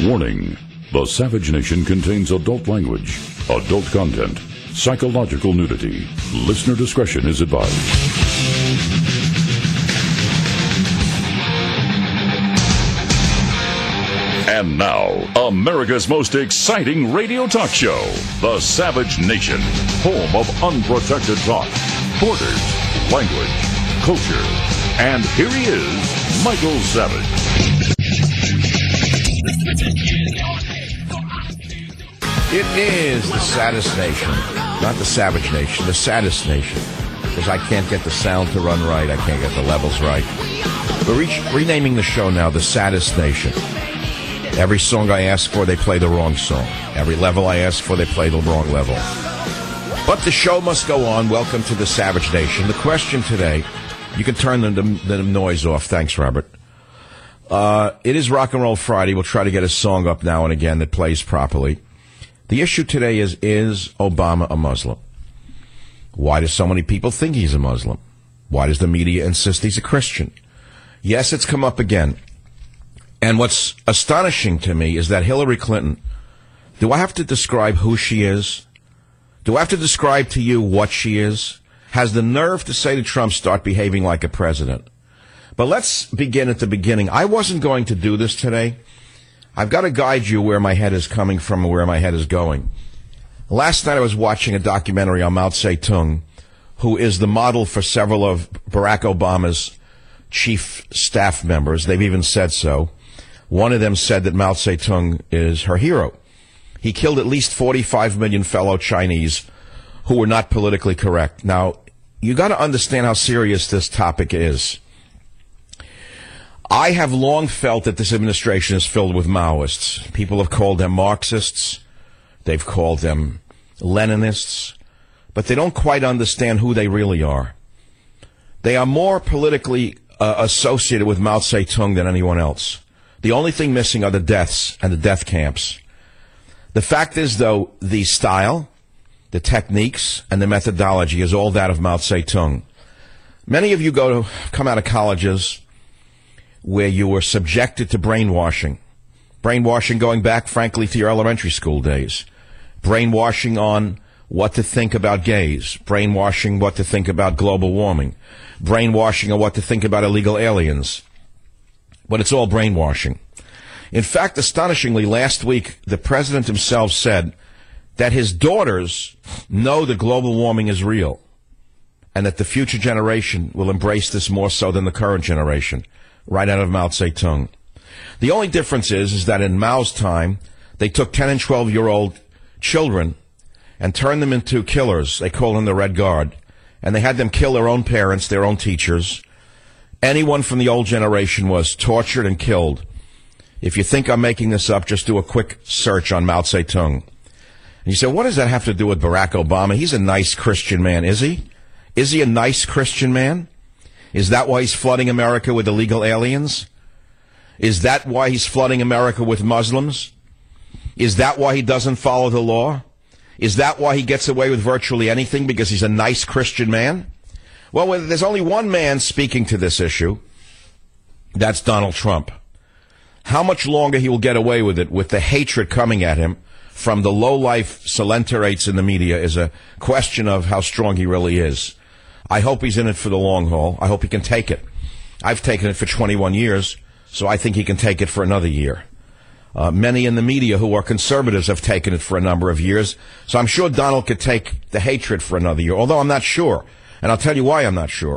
Warning: the Savage Nation contains adult language, adult content, psychological nudity. Listener discretion is advised. And now, America's most exciting radio talk show, The Savage Nation, home of unprotected thought, borders, language, culture. And here he is, Michael Savage. It is the saddest nation, not the Savage Nation, the saddest nation, because I can't get the sound to run right, I can't get the levels right. We're renaming the show now, The Saddest Nation. Every song I ask for, they play the wrong song. Every level I ask for, they play the wrong level. But the show must go on. Welcome to the Savage Nation. The question today, you can turn the noise off. Thanks, Robert. It is Rock and Roll Friday. We'll try to get a song up now and again that plays properly. The issue today is Obama a Muslim? Why do so many people think he's a Muslim? Why does the media insist he's a Christian? Yes, it's come up again. And what's astonishing to me is that Hillary Clinton, do I have to describe who she is? Do I have to describe to you what she is? Has the nerve to say to Trump, start behaving like a president. But let's begin at the beginning. I wasn't going to do this today. I've got to guide you where my head is coming from and where my head is going. Last night I was watching a documentary on Mao Zedong, who is the model for several of Barack Obama's chief staff members. They've even said so. One of them said that Mao Zedong is her hero. He killed at least 45 million fellow Chinese who were not politically correct. Now, you got to understand how serious this topic is. I have long felt that this administration is filled with Maoists. People have called them Marxists. They've called them Leninists. But they don't quite understand who they really are. They are more politically associated with Mao Zedong than anyone else. The only thing missing are the deaths and the death camps. The fact is, though, the style, the techniques, and the methodology is all that of Mao Zedong. Many of you come out of colleges where you were subjected to brainwashing. Brainwashing going back, frankly, to your elementary school days. Brainwashing on what to think about gays. Brainwashing what to think about global warming. Brainwashing on what to think about illegal aliens. But it's all brainwashing. In fact, astonishingly, last week, the president himself said that his daughters know that global warming is real and that the future generation will embrace this more so than the current generation, right out of Mao Zedong. The only difference is that in Mao's time, they took 10 and 12-year-old children and turned them into killers. They call them the Red Guard. And they had them kill their own parents, their own teachers. Anyone from the old generation was tortured and killed. If you think I'm making this up, just do a quick search on Mao Zedong. And you say, what does that have to do with Barack Obama? He's a nice Christian man, is he? Is he a nice Christian man? Is that why he's flooding America with illegal aliens? Is that why he's flooding America with Muslims? Is that why he doesn't follow the law? Is that why he gets away with virtually anything, because he's a nice Christian man? Well, there's only one man speaking to this issue. That's Donald Trump. How much longer he will get away with it, with the hatred coming at him from the low-life salenterates in the media, is a question of how strong he really is. I hope he's in it for the long haul. I hope he can take it. I've taken it for 21 years, so I think he can take it for another year. Many in the media who are conservatives have taken it for a number of years, so I'm sure Donald could take the hatred for another year, although I'm not sure. And I'll tell you why I'm not sure.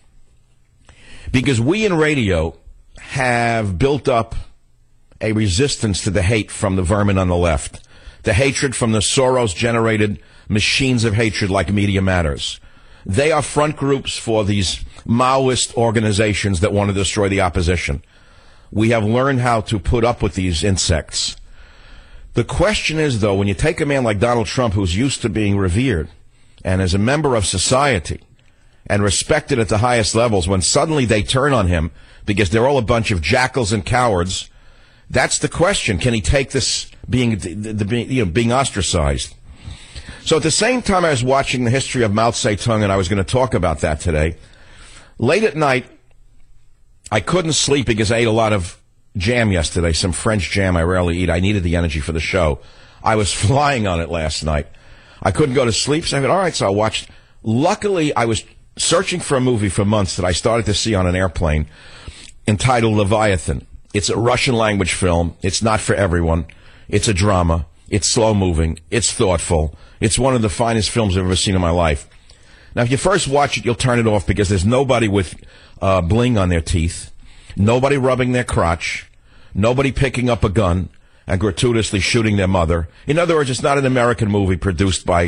Because we in radio have built up a resistance to the hate from the vermin on the left. The hatred from the Soros-generated machines of hatred like Media Matters. They are front groups for these Maoist organizations that want to destroy the opposition. We have learned how to put up with these insects. The question is, though, when you take a man like Donald Trump, who's used to being revered and as a member of society and respected at the highest levels, when suddenly they turn on him because they're all a bunch of jackals and cowards, that's the question. Can he take this being ostracized? So at the same time I was watching the history of Mao Zedong, and I was going to talk about that today, late at night, I couldn't sleep because I ate a lot of jam yesterday, some French jam I rarely eat. I needed the energy for the show. I was flying on it last night. I couldn't go to sleep, so I said, all right, so I watched. Luckily, I was searching for a movie for months that I started to see on an airplane entitled Leviathan. It's a Russian language film. It's not for everyone. It's a drama. It's slow-moving. It's thoughtful. It's one of the finest films I've ever seen in my life. Now, if you first watch it, you'll turn it off because there's nobody with bling on their teeth, nobody rubbing their crotch, nobody picking up a gun and gratuitously shooting their mother. In other words, it's not an American movie produced by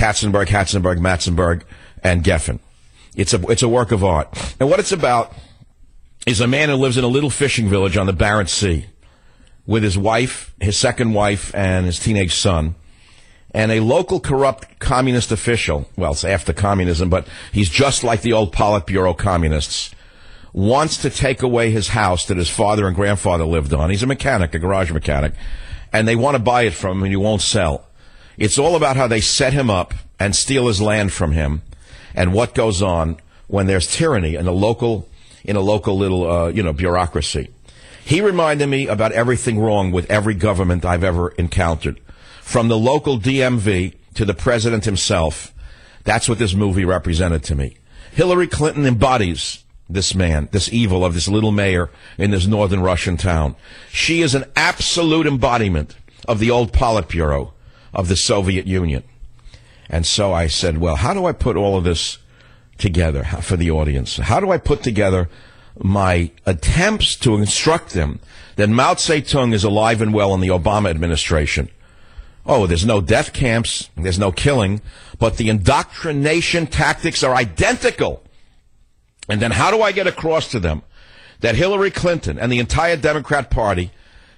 Matzenberg, and Geffen. It's a work of art. And what it's about is a man who lives in a little fishing village on the Barents Sea with his wife, his second wife, and his teenage son. And a local corrupt communist official, well, it's after communism, but he's just like the old Politburo communists, wants to take away his house that his father and grandfather lived on. He's a mechanic, a garage mechanic, and they want to buy it from him and he won't sell. It's all about how they set him up and steal his land from him and what goes on when there's tyranny in a local little, bureaucracy. He reminded me about everything wrong with every government I've ever encountered. From the local DMV to the president himself. That's what this movie represented to me. Hillary Clinton embodies this man, this evil of this little mayor in this northern Russian town. She is an absolute embodiment of the old Politburo of the Soviet Union. And so I said, well, how do I put all of this together for the audience? How do I put together my attempts to instruct them that Mao Zedong is alive and well in the Obama administration? Oh, there's no death camps, there's no killing, but the indoctrination tactics are identical. And then how do I get across to them that Hillary Clinton and the entire Democrat Party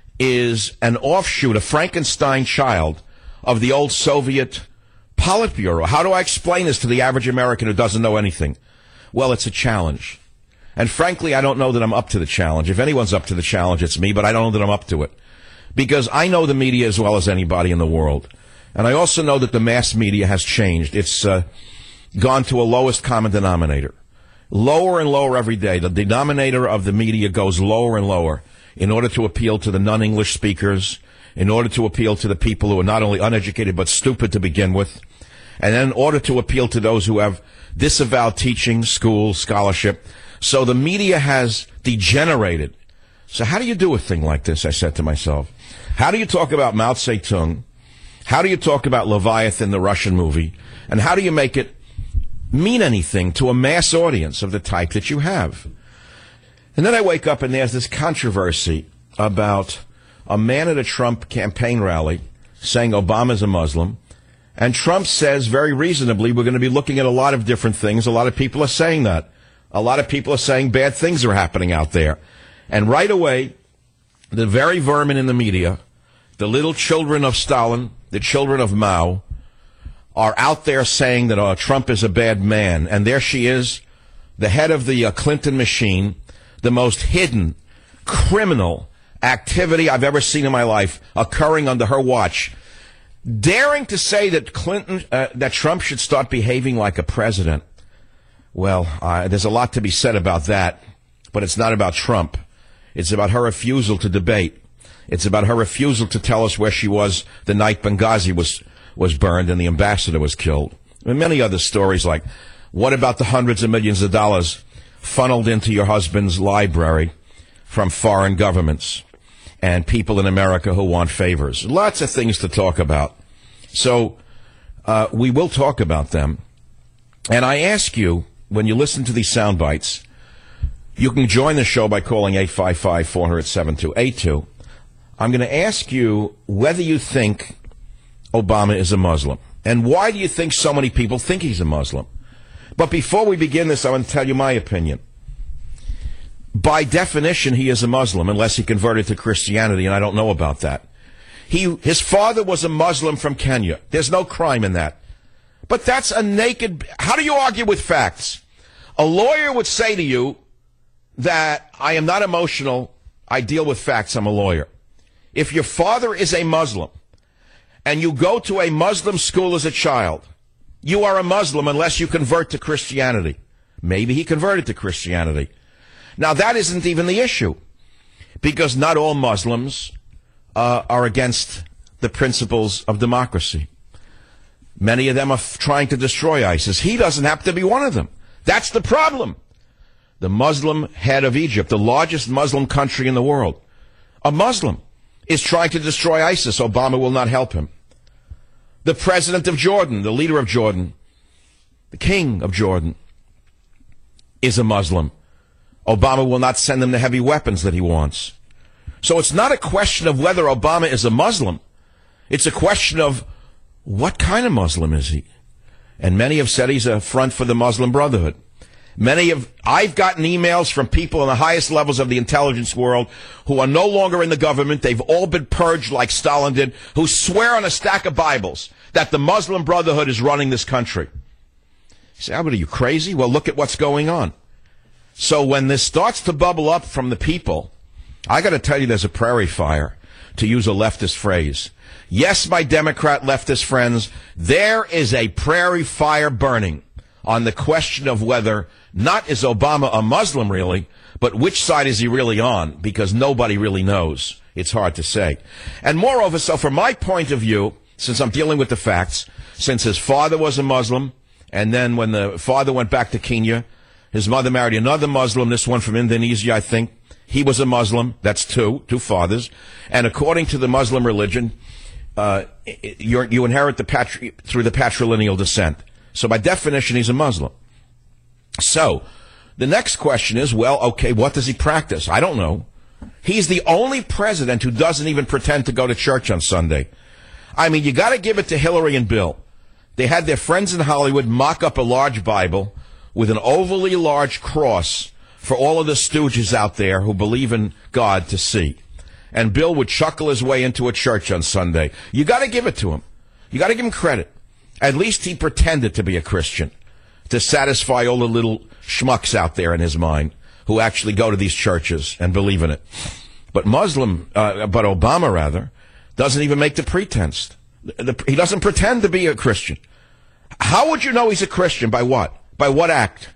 is an offshoot, a Frankenstein child of the old Soviet Politburo? How do I explain this to the average American who doesn't know anything? Well, it's a challenge. And frankly, I don't know that I'm up to the challenge. If anyone's up to the challenge, it's me, but I don't know that I'm up to it. Because I know the media as well as anybody in the world. And I also know that the mass media has changed. It's gone to a lowest common denominator. Lower and lower every day. The denominator of the media goes lower and lower in order to appeal to the non-English speakers, in order to appeal to the people who are not only uneducated but stupid to begin with, and then in order to appeal to those who have disavowed teaching, school, scholarship. So the media has degenerated. So how do you do a thing like this, I said to myself? How do you talk about Mao Zedong? How do you talk about Leviathan, the Russian movie? And how do you make it mean anything to a mass audience of the type that you have? And then I wake up and there's this controversy about a man at a Trump campaign rally saying Obama's a Muslim. And Trump says very reasonably, we're going to be looking at a lot of different things. A lot of people are saying that. A lot of people are saying bad things are happening out there. And right away, the very vermin in the media, the little children of Stalin, the children of Mao, are out there saying that Trump is a bad man. And there she is, the head of the Clinton machine, the most hidden criminal activity I've ever seen in my life occurring under her watch, daring to say that that Trump should start behaving like a president. Well, there's a lot to be said about that, but it's not about Trump. It's about her refusal to debate. It's about her refusal to tell us where she was the night Benghazi was burned and the ambassador was killed. And many other stories like, what about the hundreds of millions of dollars funneled into your husband's library from foreign governments and people in America who want favors? Lots of things to talk about. So we will talk about them. And I ask you, when you listen to these sound bites, you can join the show by calling 855-400-7282. I'm going to ask you whether you think Obama is a Muslim. And why do you think so many people think he's a Muslim? But before we begin this, I want to tell you my opinion. By definition, he is a Muslim, unless he converted to Christianity, and I don't know about that. His father was a Muslim from Kenya. There's no crime in that. But that's a naked... How do you argue with facts? A lawyer would say to you that I am not emotional, I deal with facts, I'm a lawyer. If your father is a Muslim, and you go to a Muslim school as a child, you are a Muslim unless you convert to Christianity. Maybe he converted to Christianity. Now, that isn't even the issue. Because not all Muslims are against the principles of democracy. Many of them are trying to destroy ISIS. He doesn't happen to be one of them. That's the problem. The Muslim head of Egypt, the largest Muslim country in the world, a Muslim, is trying to destroy ISIS. Obama will not help him. The president of Jordan, the leader of Jordan, the king of Jordan, is a Muslim. Obama will not send him the heavy weapons that he wants. So it's not a question of whether Obama is a Muslim. It's a question of what kind of Muslim is he? And many have said he's a front for the Muslim Brotherhood. I've gotten emails from people in the highest levels of the intelligence world who are no longer in the government. They've all been purged like Stalin did, who swear on a stack of Bibles that the Muslim Brotherhood is running this country. You say, Albert, are you crazy? Well, look at what's going on. So when this starts to bubble up from the people, I got to tell you there's a prairie fire, to use a leftist phrase. Yes, my Democrat leftist friends, there is a prairie fire burning on the question of whether, not is Obama a Muslim really, but which side is he really on, because nobody really knows. It's hard to say. And moreover, so from my point of view, since I'm dealing with the facts, since his father was a Muslim, and then when the father went back to Kenya, his mother married another Muslim, this one from Indonesia, I think. He was a Muslim. That's two fathers. And according to the Muslim religion, you inherit through the patrilineal descent. So by definition, he's a Muslim. So the next question is, well, okay, what does he practice? I don't know. He's the only president who doesn't even pretend to go to church on Sunday. I mean, you got to give it to Hillary and Bill. They had their friends in Hollywood mock up a large Bible with an overly large cross for all of the stooges out there who believe in God to see. And Bill would chuckle his way into a church on Sunday. You got to give it to him. You got to give him credit. At least he pretended to be a Christian to satisfy all the little schmucks out there in his mind who actually go to these churches and believe in it. But Obama, rather, doesn't even make the pretense. He doesn't pretend to be a Christian. How would you know he's a Christian? By what? By what act?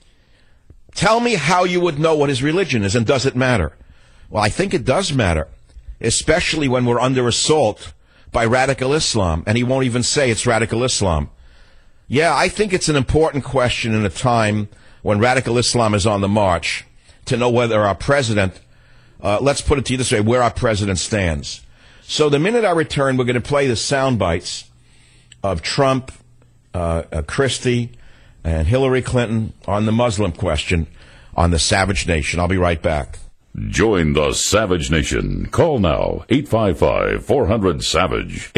Tell me how you would know what his religion is, and does it matter? Well, I think it does matter, especially when we're under assault by radical Islam, and he won't even say it's radical Islam. Yeah, I think it's an important question in a time when radical Islam is on the march to know whether our president, let's put it to you this way, where our president stands. So the minute I return, we're going to play the sound bites of Trump, Christie, and Hillary Clinton on the Muslim question on the Savage Nation. I'll be right back. Join the Savage Nation. Call now, 855-400-SAVAGE,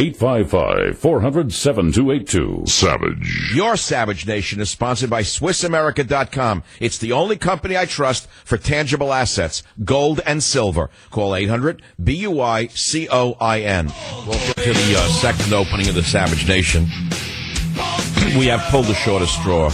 855-400-7282. Savage. Your Savage Nation is sponsored by SwissAmerica.com. It's the only company I trust for tangible assets, gold and silver. Call 800-BUI-COIN. Welcome to the second opening of the Savage Nation. We have pulled the shortest straw.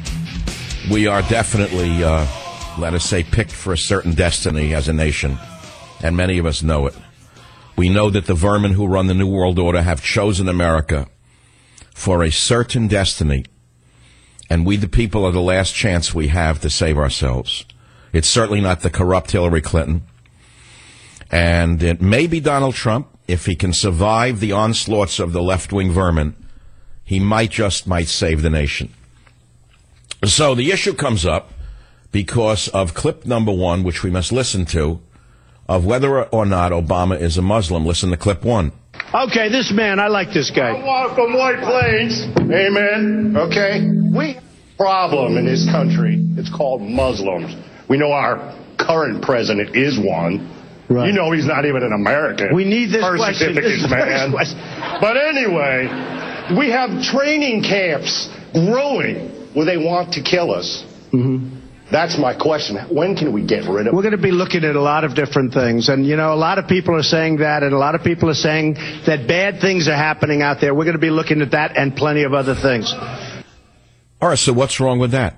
We are definitely, let us say, picked for a certain destiny as a nation, and many of us know it. We know that the vermin who run the New World Order have chosen America for a certain destiny, and we, the people, are the last chance we have to save ourselves. It's certainly not the corrupt Hillary Clinton, and it may be Donald Trump. If he can survive the onslaughts of the left-wing vermin, he might save the nation. So the issue comes up because of clip number one, which we must listen to, of whether or not Obama is a Muslim. Listen to clip one. Okay, this man, I like this guy. I want from White Plains. Amen. Okay? We have a problem in this country. It's called Muslims. We know our current president is one. Right. You know he's not even an American. We need this Birth question. certificates, man. But anyway, we have training camps growing where they want to kill us. Mm-hmm. That's my question. When can we get rid of We're going to be looking at a lot of different things. And, you know, a lot of people are saying that, and a lot of people are saying that bad things are happening out there. We're going to be looking at that and plenty of other things. All right, so what's wrong with that?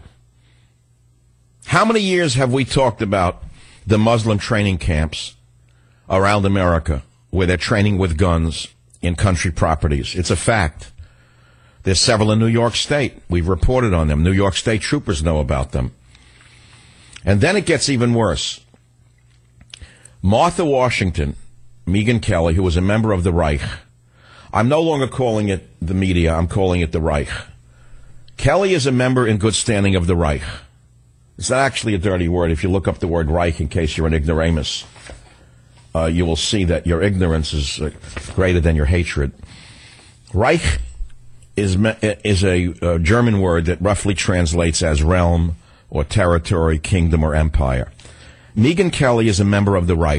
How many years have we talked about the Muslim training camps around America where they're training with guns in country properties? It's a fact. There's several in New York State. We've reported on them. New York State troopers know about them. And then it gets even worse. Martha Washington, Megyn Kelly, who was a member of the Reich. I'm no longer calling it the media. I'm calling it the Reich. Kelly is a member in good standing of the Reich. It's not actually a dirty word. If you look up the word Reich, in case you're an ignoramus, you will see that your ignorance is greater than your hatred. Reich is a German word that roughly translates as realm or territory, kingdom, or empire. Megyn Kelly is a member of the Reich,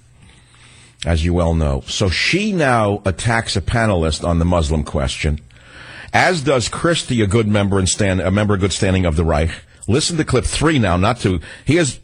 as you well know. So she now attacks a panelist on the Muslim question, as does Christie, a member in good standing of the Reich. Listen to clip 3 now, not 2. Here's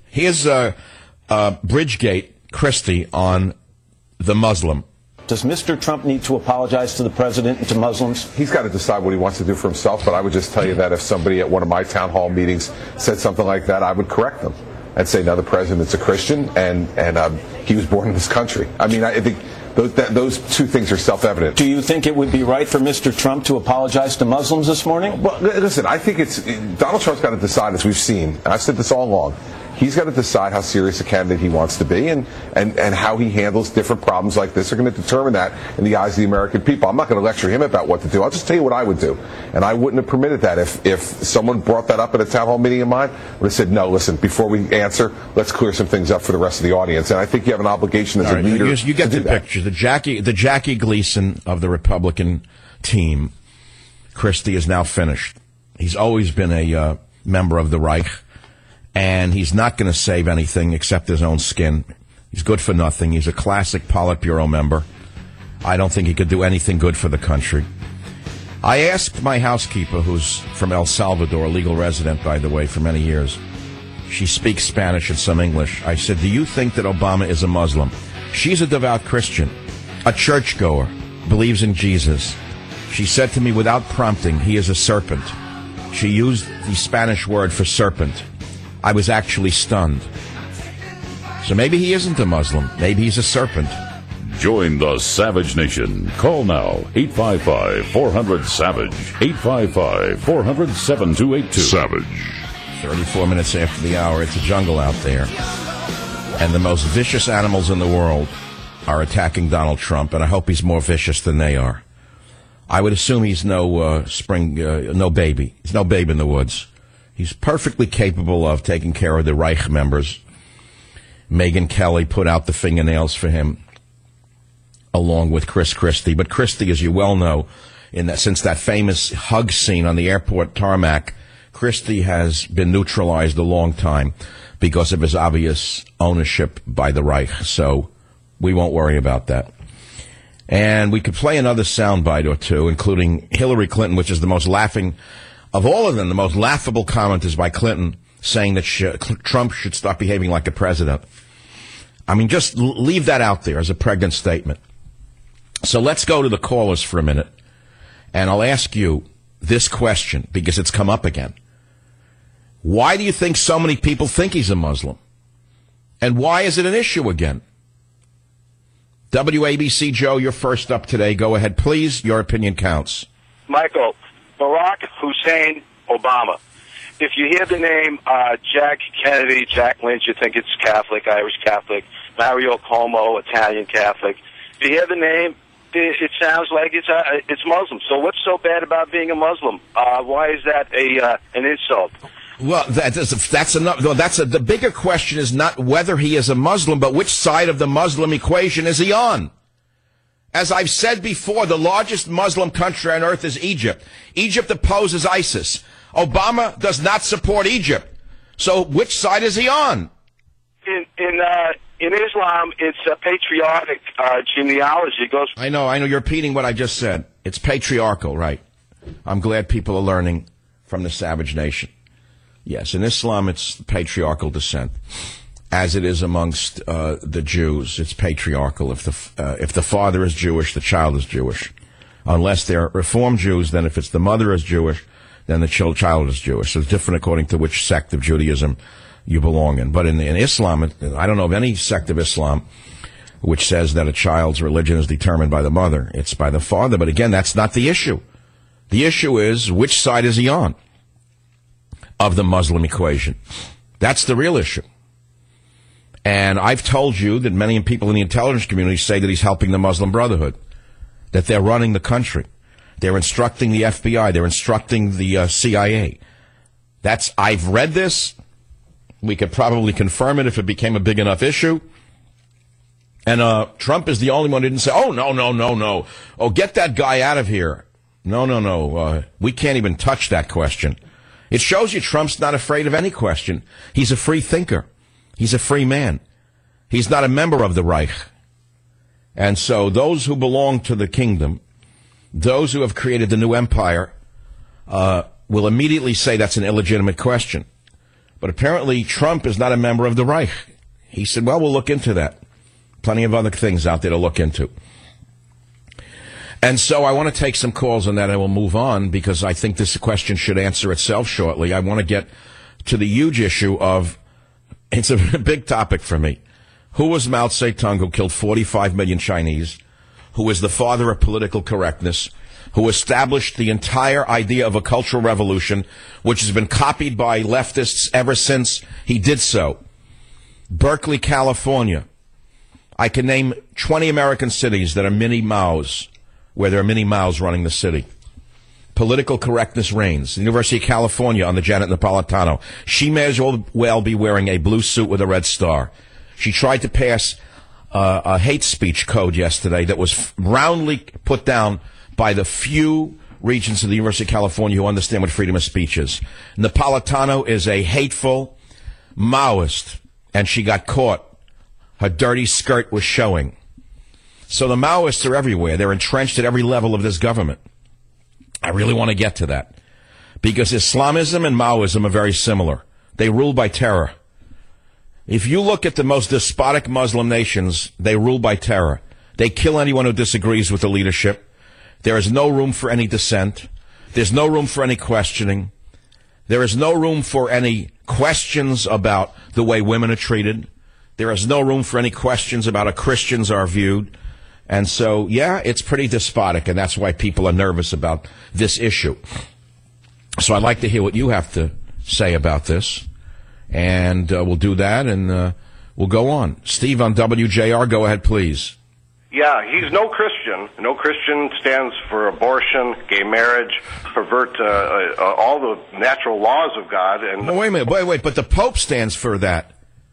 Bridgegate Christie on the Muslim. Does Mr. Trump need to apologize to the president and to Muslims? He's got to decide what he wants to do for himself, but I would just tell you that if somebody at one of my town hall meetings said something like that, I would correct them and say, no, the president's a Christian, and he was born in this country. I mean, I think those two things are self-evident. Do you think it would be right for Mr. Trump to apologize to Muslims this morning? Well, listen, I think Donald Trump's got to decide, as we've seen, and I've said this all along, he's got to decide how serious a candidate he wants to be, and how he handles different problems like this are going to determine that in the eyes of the American people. I'm not going to lecture him about what to do. I'll just tell you what I would do. And I wouldn't have permitted that. If someone brought that up at a town hall meeting of mine, I would have said, no, listen, before we answer, let's clear some things up for the rest of the audience. And I think you have an obligation as a leader you get to the do that. picture. The Jackie Gleason of the Republican team, Christie, is now finished. He's always been a member of the Reich. And he's not going to save anything except his own skin. He's good for nothing. He's a classic Politburo member. I don't think he could do anything good for the country. I asked my housekeeper, who's from El Salvador, a legal resident, by the way, for many years. She speaks Spanish and some English. I said, do you think that Obama is a Muslim? She's a devout Christian, a churchgoer, believes in Jesus. She said to me without prompting, he is a serpent. She used the Spanish word for serpent. I was actually stunned. So maybe he isn't a Muslim. Maybe he's a serpent. Join the Savage Nation. Call now, 855-400-SAVAGE, 855-400-7282. Savage. 34 minutes after the hour. It's a jungle out there. And the most vicious animals in the world are attacking Donald Trump, and I hope he's more vicious than they are. I would assume he's no baby. He's no babe in the woods. He's perfectly capable of taking care of the Reich members. Megyn Kelly put out the fingernails for him, along with Chris Christie. But Christie, as you well know, since that famous hug scene on the airport tarmac, Christie has been neutralized a long time because of his obvious ownership by the Reich. So we won't worry about that. And we could play another soundbite or two, including Hillary Clinton, which is the most laughing of all of them. The most laughable comment is by Clinton, saying that Trump should stop behaving like a president. I mean, just leave that out there as a pregnant statement. So let's go to the callers for a minute, and I'll ask you this question, because it's come up again. Why do you think so many people think he's a Muslim? And why is it an issue again? WABC Joe, you're first up today. Go ahead, please. Your opinion counts. Michael, Barack Hussein Obama. If you hear the name Jack Kennedy, Jack Lynch, you think it's Catholic, Irish Catholic. Mario Cuomo, Italian Catholic. If you hear the name, it sounds like it's Muslim. So what's so bad about being a Muslim? Why is that an insult? Well, that's enough. No, the bigger question is not whether he is a Muslim, but which side of the Muslim equation is he on? As I've said before, the largest Muslim country on earth is Egypt. Egypt opposes ISIS. Obama does not support Egypt. So which side is he on? In Islam, it's a patriotic genealogy. I know. You're repeating what I just said. It's patriarchal, right? I'm glad people are learning from the Savage Nation. Yes, in Islam, it's patriarchal descent. As it is amongst the Jews, it's patriarchal. If the father is Jewish, the child is Jewish. Unless they're Reform Jews, then if it's the mother is Jewish, then the child is Jewish. So it's different according to which sect of Judaism you belong in. But in Islam, I don't know of any sect of Islam which says that a child's religion is determined by the mother. It's by the father. But again, that's not the issue. The issue is, which side is he on of the Muslim equation? That's the real issue. And I've told you that many people in the intelligence community say that he's helping the Muslim Brotherhood, that they're running the country. They're instructing the FBI. They're instructing the CIA. I've read this. We could probably confirm it if it became a big enough issue. And Trump is the only one who didn't say, oh, no. Oh, get that guy out of here. No. We can't even touch that question. It shows you Trump's not afraid of any question. He's a free thinker. He's a free man. He's not a member of the Reich. And so those who belong to the kingdom, those who have created the new empire, will immediately say that's an illegitimate question. But apparently Trump is not a member of the Reich. He said, well, we'll look into that. Plenty of other things out there to look into. And so I want to take some calls on that and we'll move on because I think this question should answer itself shortly. I want to get to the huge issue of, it's a big topic for me. Who was Mao Zedong, who killed 45 million Chinese, who is the father of political correctness, who established the entire idea of a cultural revolution, which has been copied by leftists ever since he did so. Berkeley, California. I can name 20 American cities that are mini Maos, where there are mini Maos running the city. Political correctness reigns. The University of California on the Janet Napolitano. She may as well be wearing a blue suit with a red star. She tried to pass a hate speech code yesterday that was roundly put down by the few regents of the University of California who understand what freedom of speech is. Napolitano is a hateful Maoist, and she got caught. Her dirty skirt was showing. So the Maoists are everywhere. They're entrenched at every level of this government. I really want to get to that. Because Islamism and Maoism are very similar. They rule by terror. If you look at the most despotic Muslim nations, they rule by terror. They kill anyone who disagrees with the leadership. There is no room for any dissent. There's no room for any questioning. There is no room for any questions about the way women are treated. There is no room for any questions about how Christians are viewed. And so, yeah, it's pretty despotic, and that's why people are nervous about this issue. So I'd like to hear what you have to say about this, and we'll do that, and we'll go on. Steve on WJR, go ahead, please. Yeah, he's no Christian. No Christian stands for abortion, gay marriage, pervert all the natural laws of God. And no, wait a minute, wait, but the Pope stands for that.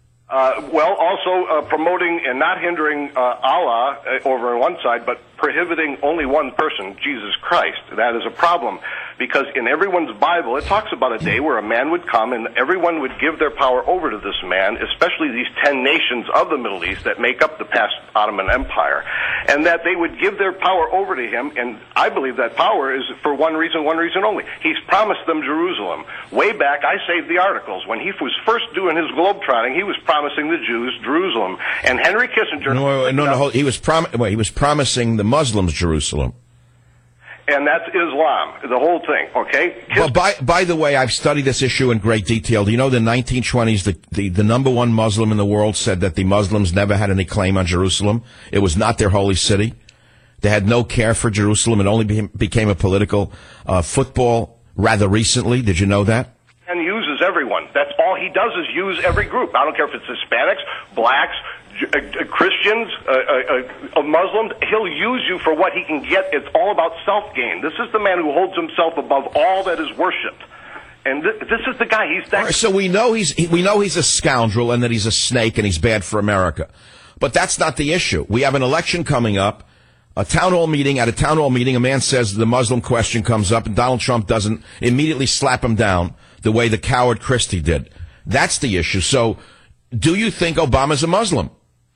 Also promoting and not hindering Allah over on one side, but prohibiting only one person, Jesus Christ. That is a problem, because in everyone's Bible, it talks about a day where a man would come and everyone would give their power over to this man, especially these 10 nations of the Middle East that make up the past Ottoman Empire, and that they would give their power over to him, and I believe that power is for one reason only. He's promised them Jerusalem. Way back, I saved the articles. When he was first doing his globetrotting, he was promising the Jews Jerusalem, and Henry Kissinger... No, he was promising the Muslims Jerusalem. And that's Islam, the whole thing, okay? Well, by the way, I've studied this issue in great detail. Do you know the 1920s, the number one Muslim in the world said that the Muslims never had any claim on Jerusalem? It was not their holy city. They had no care for Jerusalem. It only became a political football rather recently. Did you know that? And uses everyone. That's all he does is use every group. I don't care if it's Hispanics, blacks, Christians, Muslims. He'll use you for what he can get. It's all about self-gain. This is the man who holds himself above all that is worshipped. And this is the guy. He's that. All right, so we know he's a scoundrel and that he's a snake and he's bad for America. But that's not the issue. We have an election coming up. At a town hall meeting, a man says the Muslim question comes up, and Donald Trump doesn't immediately slap him down the way the coward Christie did. That's the issue. So, do you think Obama's a Muslim?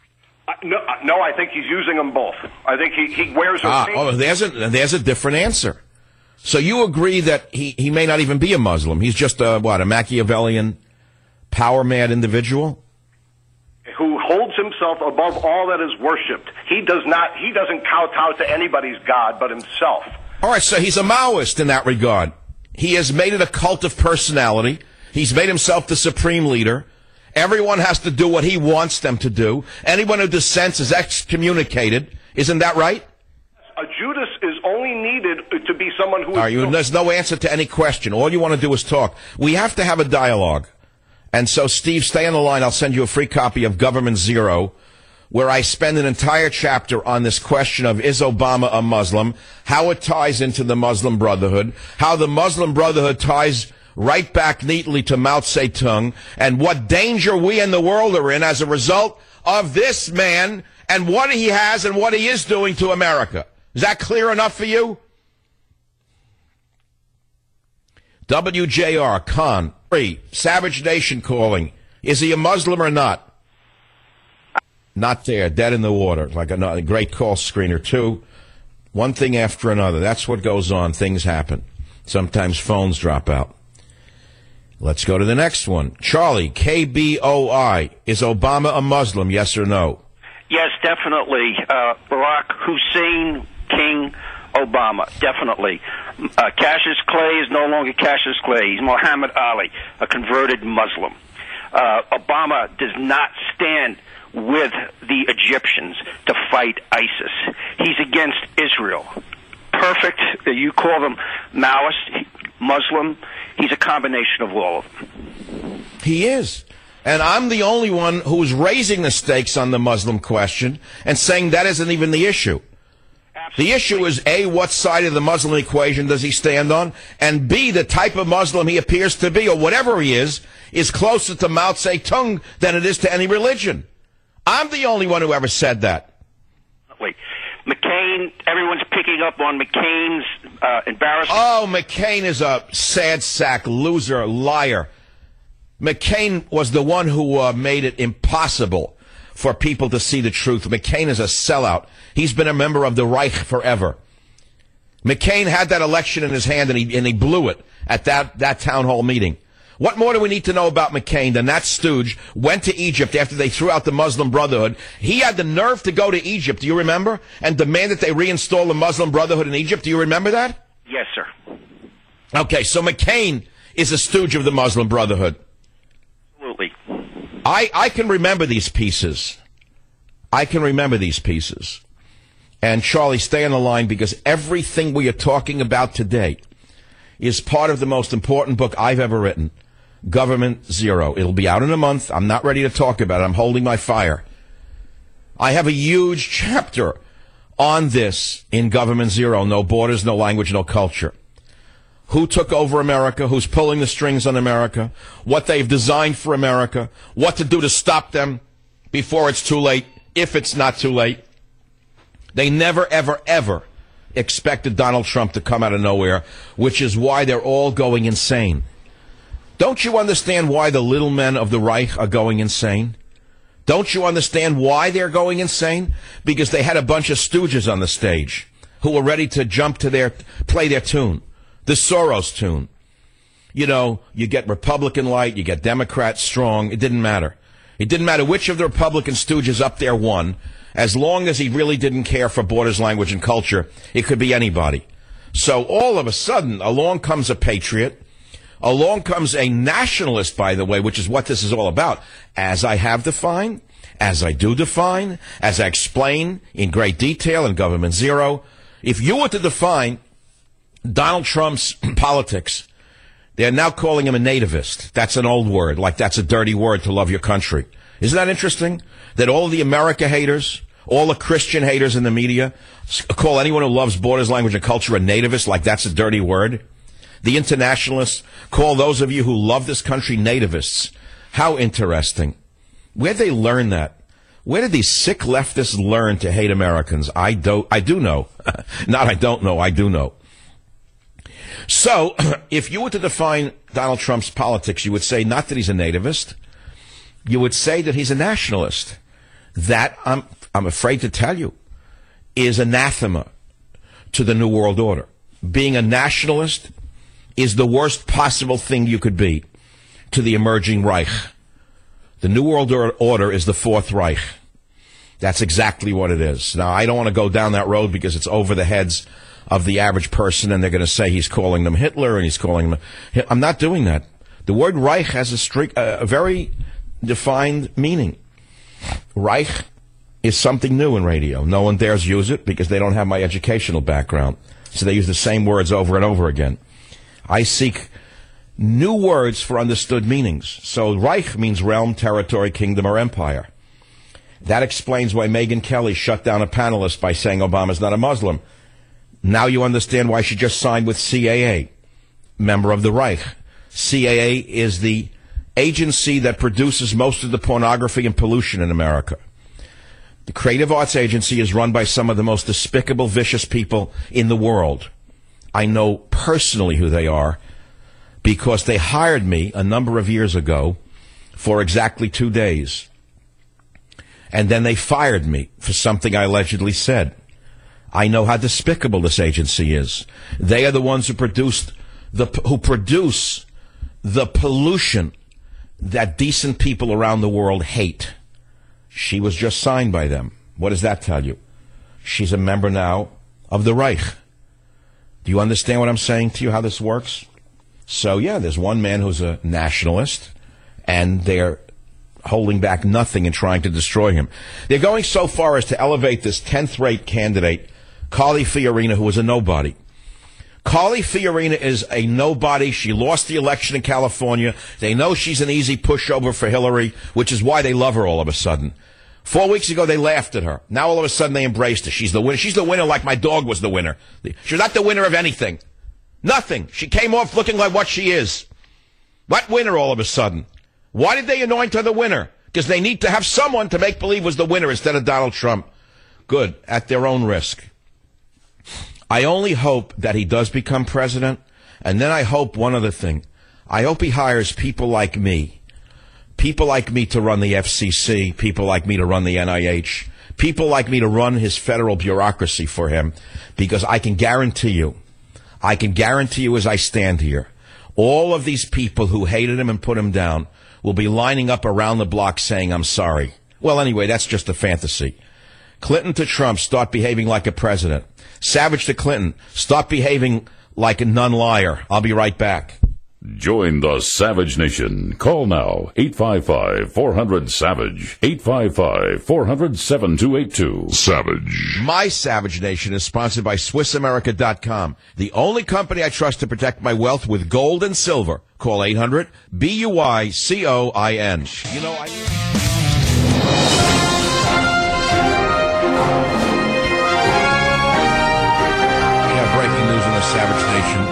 No, I think he's using them both. I think he wears a there's a different answer. So you agree that he may not even be a Muslim. He's just a Machiavellian, power-mad individual? Who holds himself above all that is worshipped. He doesn't kowtow to anybody's God but himself. All right, so he's a Maoist in that regard. He has made it a cult of personality. He's made himself the supreme leader. Everyone has to do what he wants them to do. Anyone who dissents is excommunicated. Isn't that right? A Judas is only needed to be someone who... There's no answer to any question. All you want to do is talk. We have to have a dialogue. And so, Steve, stay on the line. I'll send you a free copy of Government Zero, where I spend an entire chapter on this question of, is Obama a Muslim, how it ties into the Muslim Brotherhood, how the Muslim Brotherhood ties right back neatly to Mao Zedong, and what danger we and the world are in as a result of this man and what he has and what he is doing to America. Is that clear enough for you? WJR, Khan, Savage Nation calling. Is he a Muslim or not? Not there, dead in the water, like a great call screener, too. One thing after another. That's what goes on. Things happen. Sometimes phones drop out. Let's go to the next one. Charlie, KBOI. Is Obama a Muslim, yes or no? Yes, definitely. Barack Hussein King Obama, definitely. Cassius Clay is no longer Cassius Clay. He's Muhammad Ali, a converted Muslim. Obama does not stand with the Egyptians to fight ISIS. He's against Israel. Perfect. You call them Maoist, Muslim. He's a combination of all of them. He is. And I'm the only one who's raising the stakes on the Muslim question and saying that isn't even the issue. Absolutely. The issue is, A, what side of the Muslim equation does he stand on? And B, the type of Muslim he appears to be, or whatever he is closer to Mao Zedong than it is to any religion. I'm the only one who ever said that. McCain, everyone's picking up on McCain's embarrassment. Oh, McCain is a sad sack, loser, liar. McCain was the one who made it impossible for people to see the truth. McCain is a sellout. He's been a member of the Reich forever. McCain had that election in his hand, and he blew it at that town hall meeting. What more do we need to know about McCain than that stooge went to Egypt after they threw out the Muslim Brotherhood? He had the nerve to go to Egypt, do you remember? And demand that they reinstall the Muslim Brotherhood in Egypt. Do you remember that? Yes, sir. Okay, so McCain is a stooge of the Muslim Brotherhood. Absolutely. I can remember these pieces. I can remember these pieces. And Charlie, stay on the line, because everything we are talking about today is part of the most important book I've ever written, Government Zero. It'll be out in a month. I'm not ready to talk about it. I'm holding my fire. I have a huge chapter on this in Government Zero. No borders, no language, no culture. Who took over America? Who's pulling the strings on America? What they've designed for America? What to do to stop them before it's too late, if it's not too late. They never, ever, ever expected Donald Trump to come out of nowhere, which is why they're all going insane. Don't you understand why the little men of the Reich are going insane? Don't you understand why they're going insane? Because they had a bunch of stooges on the stage who were ready to jump to play their tune, the Soros tune. You know, you get Republican light, you get Democrat strong. It didn't matter. It didn't matter which of the Republican stooges up there won. As long as he really didn't care for borders, language, and culture, it could be anybody. So all of a sudden, along comes a patriot. Along comes a nationalist, by the way, which is what this is all about. As I have defined, as I do define, as I explain in great detail in Government Zero, if you were to define Donald Trump's politics, they're now calling him a nativist. That's an old word, like that's a dirty word to love your country. Isn't that interesting? That all the America haters, all the Christian haters in the media call anyone who loves borders, language, and culture a nativist, like that's a dirty word. The internationalists call those of you who love this country nativists. How interesting. Where'd they learn that? Where did these sick leftists learn to hate Americans? I do know. Not I don't know, I do know. So, if you were to define Donald Trump's politics, you would say not that he's a nativist. You would say that he's a nationalist. That, I'm afraid to tell you, is anathema to the New World Order. Being a nationalist is the worst possible thing you could be to the emerging Reich. The New World Order is the Fourth Reich. That's exactly what it is. Now, I don't want to go down that road because it's over the heads of the average person, and they're going to say he's calling them Hitler and he's calling them... I'm not doing that. The word Reich has a very defined meaning. Reich is something new in radio. No one dares use it because they don't have my educational background. So they use the same words over and over again. I seek new words for understood meanings. So Reich means realm, territory, kingdom, or empire. That explains why Megyn Kelly shut down a panelist by saying Obama's not a Muslim. Now you understand why she just signed with CAA, member of the Reich. CAA is the agency that produces most of the pornography and pollution in America. The Creative Arts Agency is run by some of the most despicable, vicious people in the world. I know personally who they are because they hired me a number of years ago for exactly 2 days. And then they fired me for something I allegedly said. I know how despicable this agency is. They are the ones who produce the pollution that decent people around the world hate. She was just signed by them. What does that tell you? She's a member now of the Reich. Do you understand what I'm saying to you, how this works? So, yeah, there's one man who's a nationalist, and they're holding back nothing and trying to destroy him. They're going so far as to elevate this 10th-rate candidate, Carly Fiorina, who is a nobody. Carly Fiorina is a nobody. She lost the election in California. They know she's an easy pushover for Hillary, which is why they love her all of a sudden. 4 weeks ago, they laughed at her. Now, all of a sudden, they embraced her. She's the winner. She's the winner like my dog was the winner. She's not the winner of anything. Nothing. She came off looking like what she is. What winner all of a sudden? Why did they anoint her the winner? Because they need to have someone to make believe was the winner instead of Donald Trump. Good. At their own risk. I only hope that he does become president, and then I hope one other thing. I hope he hires people like me to run the FCC, people like me to run the NIH, people like me to run his federal bureaucracy for him, because I can guarantee you as I stand here, all of these people who hated him and put him down will be lining up around the block saying, I'm sorry. Well, anyway, that's just a fantasy. Clinton to Trump, start behaving like a president. Savage to Clinton, stop behaving like a non-liar. I'll be right back. Join the Savage Nation. Call now, 855-400-SAVAGE, 855-400-7282. Savage. My Savage Nation is sponsored by SwissAmerica.com, the only company I trust to protect my wealth with gold and silver. Call 800-BUICOIN. You know, breaking news in the Savage Nation.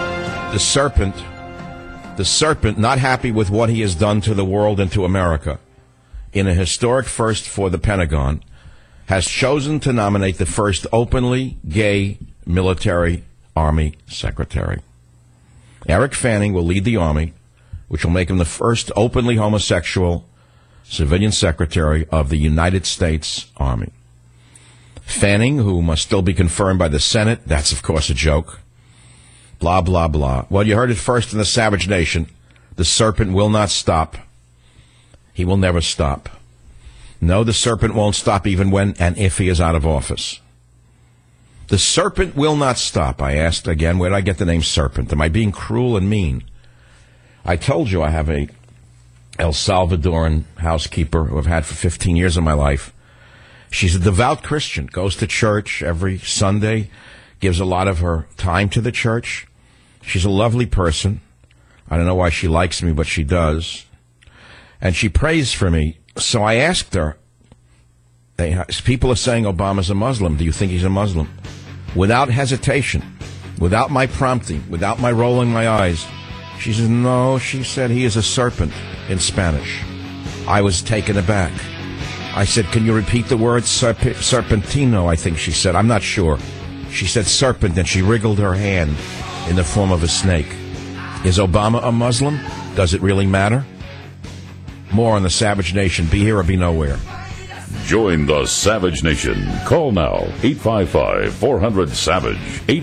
The serpent, not happy with what he has done to the world and to America, in a historic first for the Pentagon, has chosen to nominate the first openly gay military Army secretary. Eric Fanning will lead the Army, which will make him the first openly homosexual civilian secretary of the United States Army. Fanning, who must still be confirmed by the Senate, that's of course a joke. Blah, blah, blah. Well, you heard it first in the Savage Nation. The serpent will not stop. He will never stop. No, the serpent won't stop even when and if he is out of office. The serpent will not stop. I asked again, where did I get the name serpent? Am I being cruel and mean? I told you I have a El Salvadoran housekeeper who I've had for 15 years of my life. She's a devout Christian, goes to church every Sunday, gives a lot of her time to the church. She's a lovely person. I don't know why she likes me, but she does. And she prays for me. So I asked her, people are saying Obama's a Muslim. Do you think he's a Muslim? Without hesitation, without my prompting, without my rolling my eyes, she says, no, she said he is a serpent in Spanish. I was taken aback. I said, can you repeat the word? Serpentino, I think she said. I'm not sure. She said serpent, and she wriggled her hand in the form of a snake. Is Obama a Muslim? Does it really matter? More on the Savage Nation. Be here or be nowhere. Join the Savage Nation. Call now, 855-400-SAVAGE,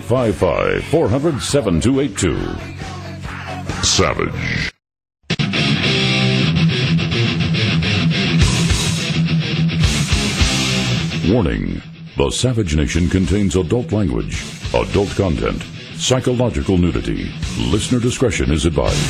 855-400-7282. Savage. Warning. The Savage Nation contains adult language, adult content, psychological nudity. Listener discretion is advised.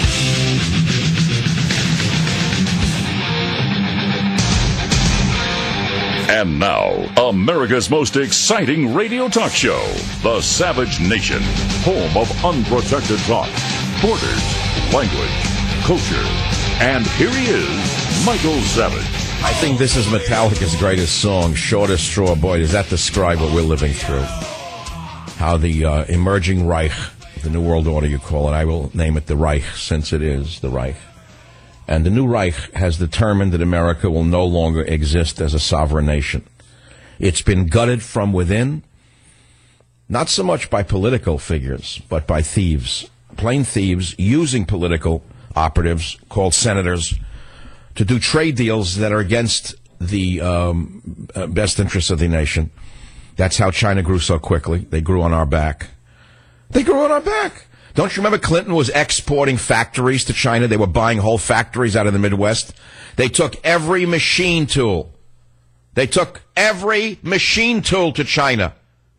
And now, America's most exciting radio talk show, The Savage Nation, home of unprotected talk, borders, language, culture. And here he is, Michael Savage. I think this is Metallica's greatest song, Shortest Straw. Boy, does that describe what we're living through. How the emerging Reich, the New World Order you call it, I will name it the Reich since it is the Reich. And the new Reich has determined that America will no longer exist as a sovereign nation. It's been gutted from within, not so much by political figures, but by thieves, plain thieves using political operatives called senators to do trade deals that are against the best interests of the nation. That's how China grew so quickly. They grew on our back. They grew on our back. Don't you remember Clinton was exporting factories to China? They were buying whole factories out of the Midwest. They took every machine tool. They took every machine tool to China.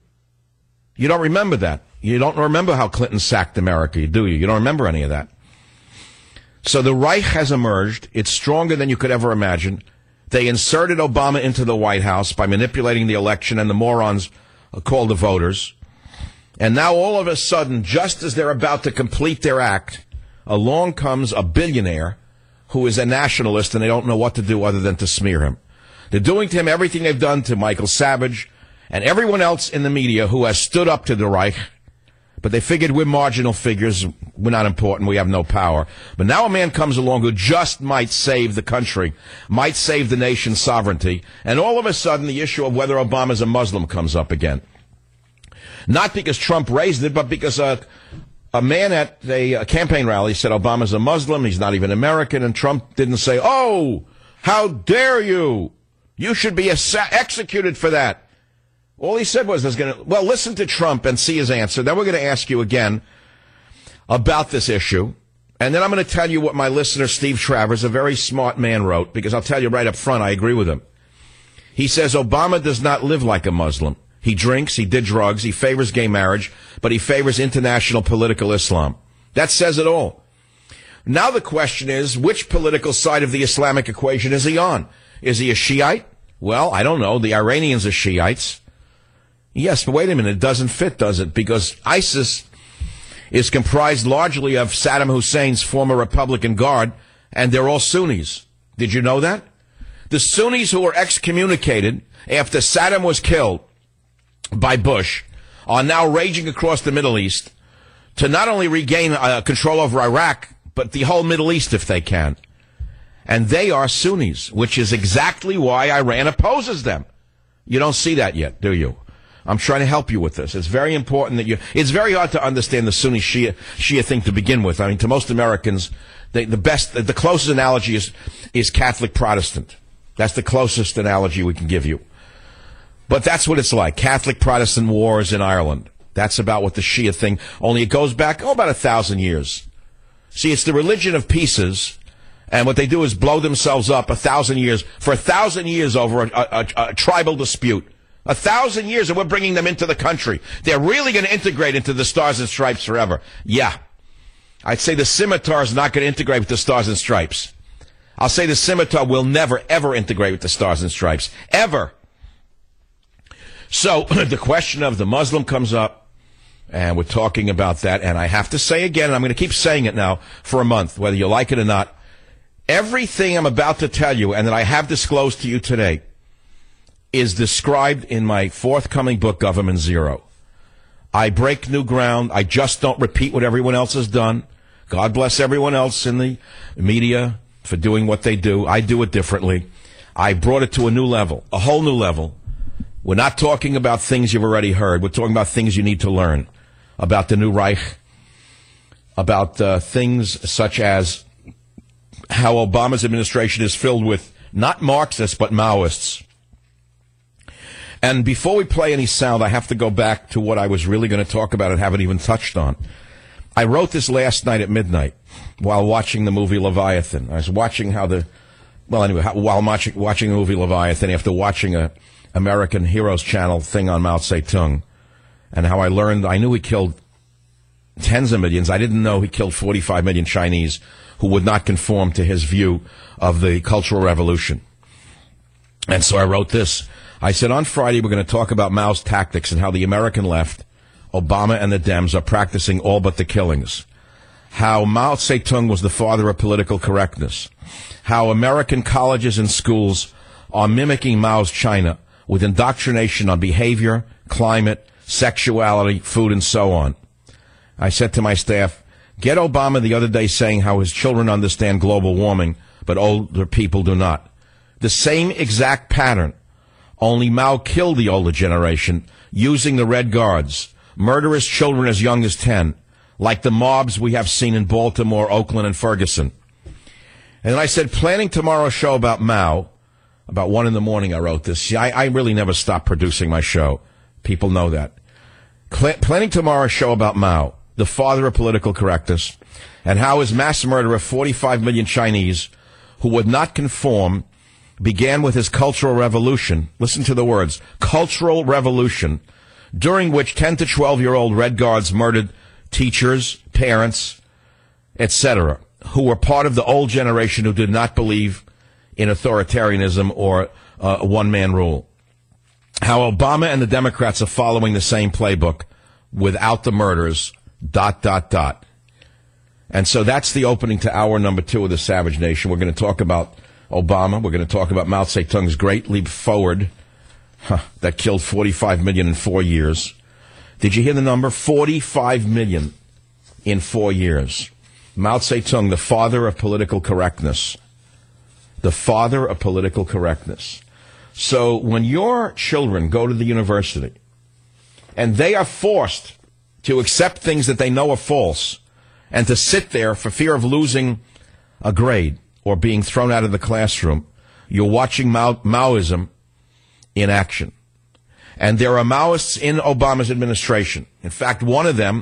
You don't remember that. You don't remember how Clinton sacked America, do you? You don't remember any of that. So the Reich has emerged. It's stronger than you could ever imagine. They inserted Obama into the White House by manipulating the election, and the morons called the voters. And now all of a sudden, just as they're about to complete their act, along comes a billionaire who is a nationalist, and they don't know what to do other than to smear him. They're doing to him everything they've done to Michael Savage and everyone else in the media who has stood up to the Reich. But they figured we're marginal figures, we're not important, we have no power. But now a man comes along who just might save the country, might save the nation's sovereignty, and all of a sudden the issue of whether Obama's a Muslim comes up again. Not because Trump raised it, but because a man at a campaign rally said Obama's a Muslim, he's not even American, and Trump didn't say, "Oh, how dare you! You should be executed for that." All he said was, well, listen to Trump and see his answer. Then we're going to ask you again about this issue. And then I'm going to tell you what my listener, Steve Travers, a very smart man, wrote, because I'll tell you right up front, I agree with him. He says Obama does not live like a Muslim. He drinks, he did drugs, he favors gay marriage, but he favors international political Islam. That says it all. Now the question is, which political side of the Islamic equation is he on? Is he a Shiite? Well, I don't know. The Iranians are Shiites. Yes, but wait a minute. It doesn't fit, does it? Because ISIS is comprised largely of Saddam Hussein's former Republican Guard, and they're all Sunnis. Did you know that? The Sunnis who were excommunicated after Saddam was killed by Bush are now raging across the Middle East to not only regain control over Iraq, but the whole Middle East if they can. And they are Sunnis, which is exactly why Iran opposes them. You don't see that yet, do you? I'm trying to help you with this. It's very important that it's very hard to understand the Sunni Shia thing to begin with. I mean, to most Americans, the closest analogy is Catholic Protestant. That's the closest analogy we can give you. But that's what it's like. Catholic Protestant wars in Ireland. That's about what the Shia thing, only it goes back, about 1,000 years. See, it's the religion of pieces, and what they do is blow themselves up 1,000 years, for 1,000 years over a tribal dispute. 1,000 years, and we're bringing them into the country. They're really going to integrate into the Stars and Stripes forever. Yeah. I'd say the Scimitar is not going to integrate with the Stars and Stripes. I'll say the Scimitar will never, ever integrate with the Stars and Stripes. Ever. So, the question of the Muslim comes up, and we're talking about that, and I have to say again, and I'm going to keep saying it now for a month, whether you like it or not, everything I'm about to tell you, and that I have disclosed to you today, is described in my forthcoming book, Government Zero. I break new ground. I just don't repeat what everyone else has done. God bless everyone else in the media for doing what they do. I do it differently. I brought it to a new level, a whole new level. We're not talking about things you've already heard. We're talking about things you need to learn about the new Reich, about things such as how Obama's administration is filled with not Marxists, but Maoists. And before we play any sound, I have to go back to what I was really going to talk about and haven't even touched on. I wrote this last night at midnight while watching the movie Leviathan. I was watching while watching the movie Leviathan after watching a American Heroes Channel thing on Mao Zedong, and how I knew he killed tens of millions. I didn't know he killed 45 million Chinese who would not conform to his view of the Cultural Revolution. And so I wrote this. I said, on Friday, we're going to talk about Mao's tactics and how the American left, Obama and the Dems, are practicing all but the killings. how Mao Zedong was the father of political correctness, how American colleges and schools are mimicking Mao's China with indoctrination on behavior, climate, sexuality, food, and so on. I said to my staff, get Obama the other day saying how his children understand global warming, but older people do not. The same exact pattern, only Mao killed the older generation using the Red Guards, murderous children as young as 10, like the mobs we have seen in Baltimore, Oakland, and Ferguson. And then I said, planning tomorrow's show about Mao, about 1 a.m. I wrote this. I really never stop producing my show. People know that. Planning tomorrow's show about Mao, the father of political correctness, and how his mass murder of 45 million Chinese who would not conform began with his Cultural Revolution. Listen to the words, Cultural Revolution, during which 10 to 12-year-old Red Guards murdered teachers, parents, etc., who were part of the old generation who did not believe in authoritarianism or one-man rule. How Obama and the Democrats are following the same playbook without the murders, ... And so that's the opening to hour number 2 of the Savage Nation. We're going to talk about Obama. We're going to talk about Mao Zedong's great leap forward that killed 45 million in 4 years. Did you hear the number? 45 million in 4 years. Mao Zedong, the father of political correctness. The father of political correctness. So when your children go to the university and they are forced to accept things that they know are false and to sit there for fear of losing a grade or being thrown out of the classroom, you're watching Maoism in action. And there are Maoists in Obama's administration. In fact, one of them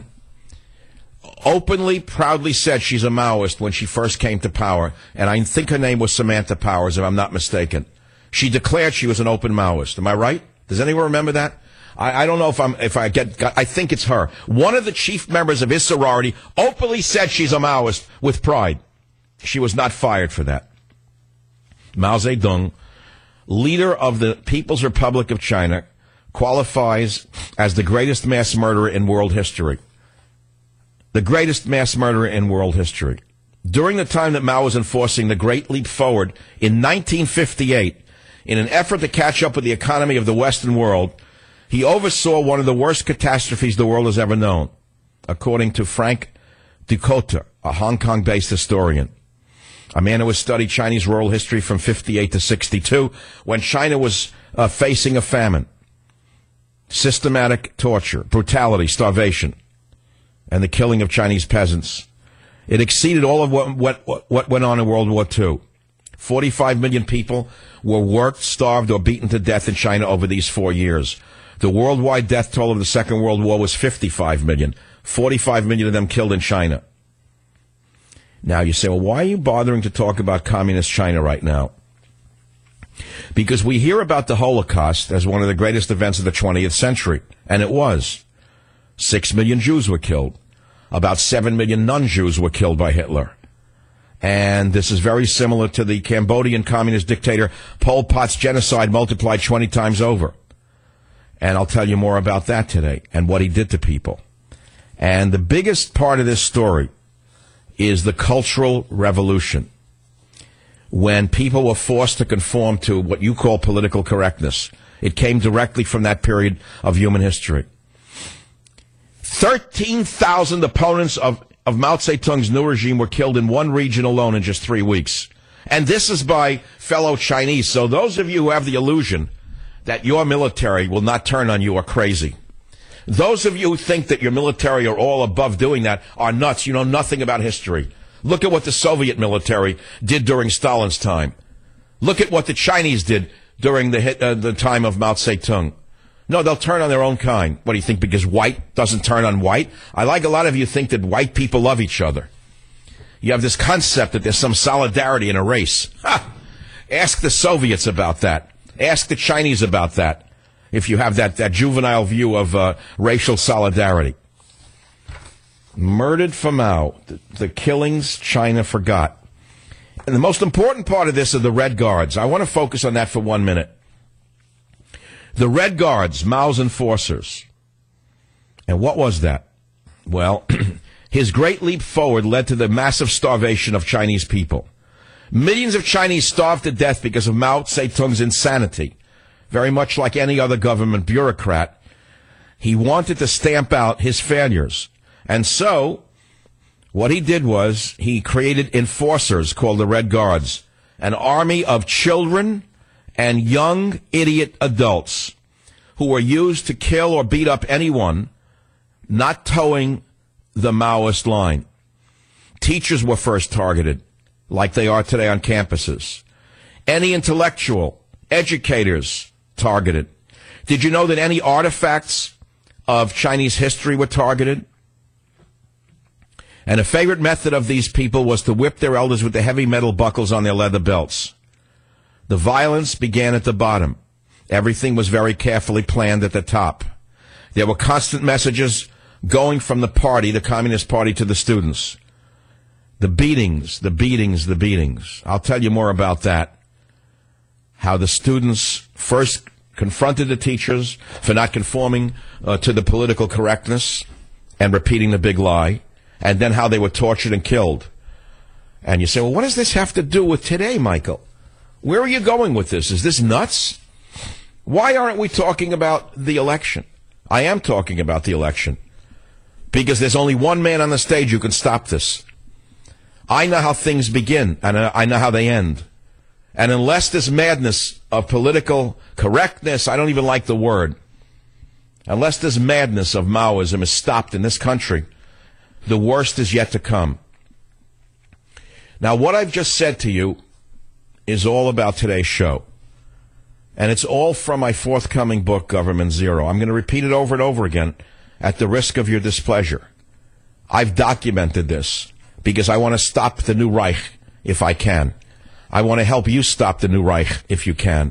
openly, proudly said she's a Maoist when she first came to power, and I think her name was Samantha Powers, if I'm not mistaken. She declared she was an open Maoist. Am I right? Does anyone remember that? I don't know I think it's her. One of the chief members of his sorority openly said she's a Maoist with pride. She was not fired for that. Mao Zedong, leader of the People's Republic of China, qualifies as the greatest mass murderer in world history. The greatest mass murderer in world history. During the time that Mao was enforcing the Great Leap Forward in 1958, in an effort to catch up with the economy of the Western world, he oversaw one of the worst catastrophes the world has ever known, according to Frank Ducota, a Hong Kong-based historian, a man who has studied Chinese rural history from 58 to 62, when China was facing a famine, systematic torture, brutality, starvation, and the killing of Chinese peasants. It exceeded all of what went on in World War II. 45 million people were worked, starved, or beaten to death in China over these 4 years. The worldwide death toll of the Second World War was 55 million. 45 million of them killed in China. Now you say, well, why are you bothering to talk about communist China right now? Because we hear about the Holocaust as one of the greatest events of the 20th century, and it was. 6 million Jews were killed. About 7 million non-Jews were killed by Hitler. And this is very similar to the Cambodian communist dictator Pol Pot's genocide multiplied 20 times over. And I'll tell you more about that today and what he did to people. And the biggest part of this story is the Cultural Revolution, when people were forced to conform to what you call political correctness. It came directly from that period of human history. 13,000 opponents of Mao Zedong's new regime were killed in one region alone in just 3 weeks. And this is by fellow Chinese. So those of you who have the illusion that your military will not turn on you are crazy. Those of you who think that your military are all above doing that are nuts. You know nothing about history. Look at what the Soviet military did during Stalin's time. Look at what the Chinese did during the time of Mao Zedong. No, they'll turn on their own kind. What do you think, because white doesn't turn on white? I like a lot of you think that white people love each other. You have this concept that there's some solidarity in a race. Ha! Ask the Soviets about that. Ask the Chinese about that, if you have that juvenile view of racial solidarity. Murdered for Mao, the killings China forgot. And the most important part of this are the Red Guards. I want to focus on that for 1 minute. The Red Guards, Mao's enforcers. And what was that? Well, His great leap forward led to the massive starvation of Chinese people. Millions of Chinese starved to death because of Mao Zedong's insanity. Very much like any other government bureaucrat, he wanted to stamp out his failures. And so, what he did was, he created enforcers called the Red Guards, an army of children and young idiot adults who were used to kill or beat up anyone not towing the Maoist line. Teachers were first targeted, like they are today on campuses. Any intellectual, educators targeted. Did you know that any artifacts of Chinese history were targeted? And a favorite method of these people was to whip their elders with the heavy metal buckles on their leather belts. The violence began at the bottom. Everything was very carefully planned at the top. There were constant messages going from the party, the Communist Party, to the students. The beatings, the beatings, the beatings. I'll tell you more about that. How the students first confronted the teachers for not conforming to the political correctness and repeating the big lie, and then how they were tortured and killed. And you say, well, what does this have to do with today, Michael? Where are you going with this? Is this nuts? Why aren't we talking about the election? I am talking about the election, because there's only one man on the stage who can stop this. I know how things begin, and I know how they end. And unless this madness of political correctness, I don't even like the word, unless this madness of Maoism is stopped in this country, the worst is yet to come. Now, what I've just said to you is all about today's show. And it's all from my forthcoming book, Government Zero. I'm going to repeat it over and over again at the risk of your displeasure. I've documented this because I want to stop the new Reich if I can. I want to help you stop the new Reich if you can.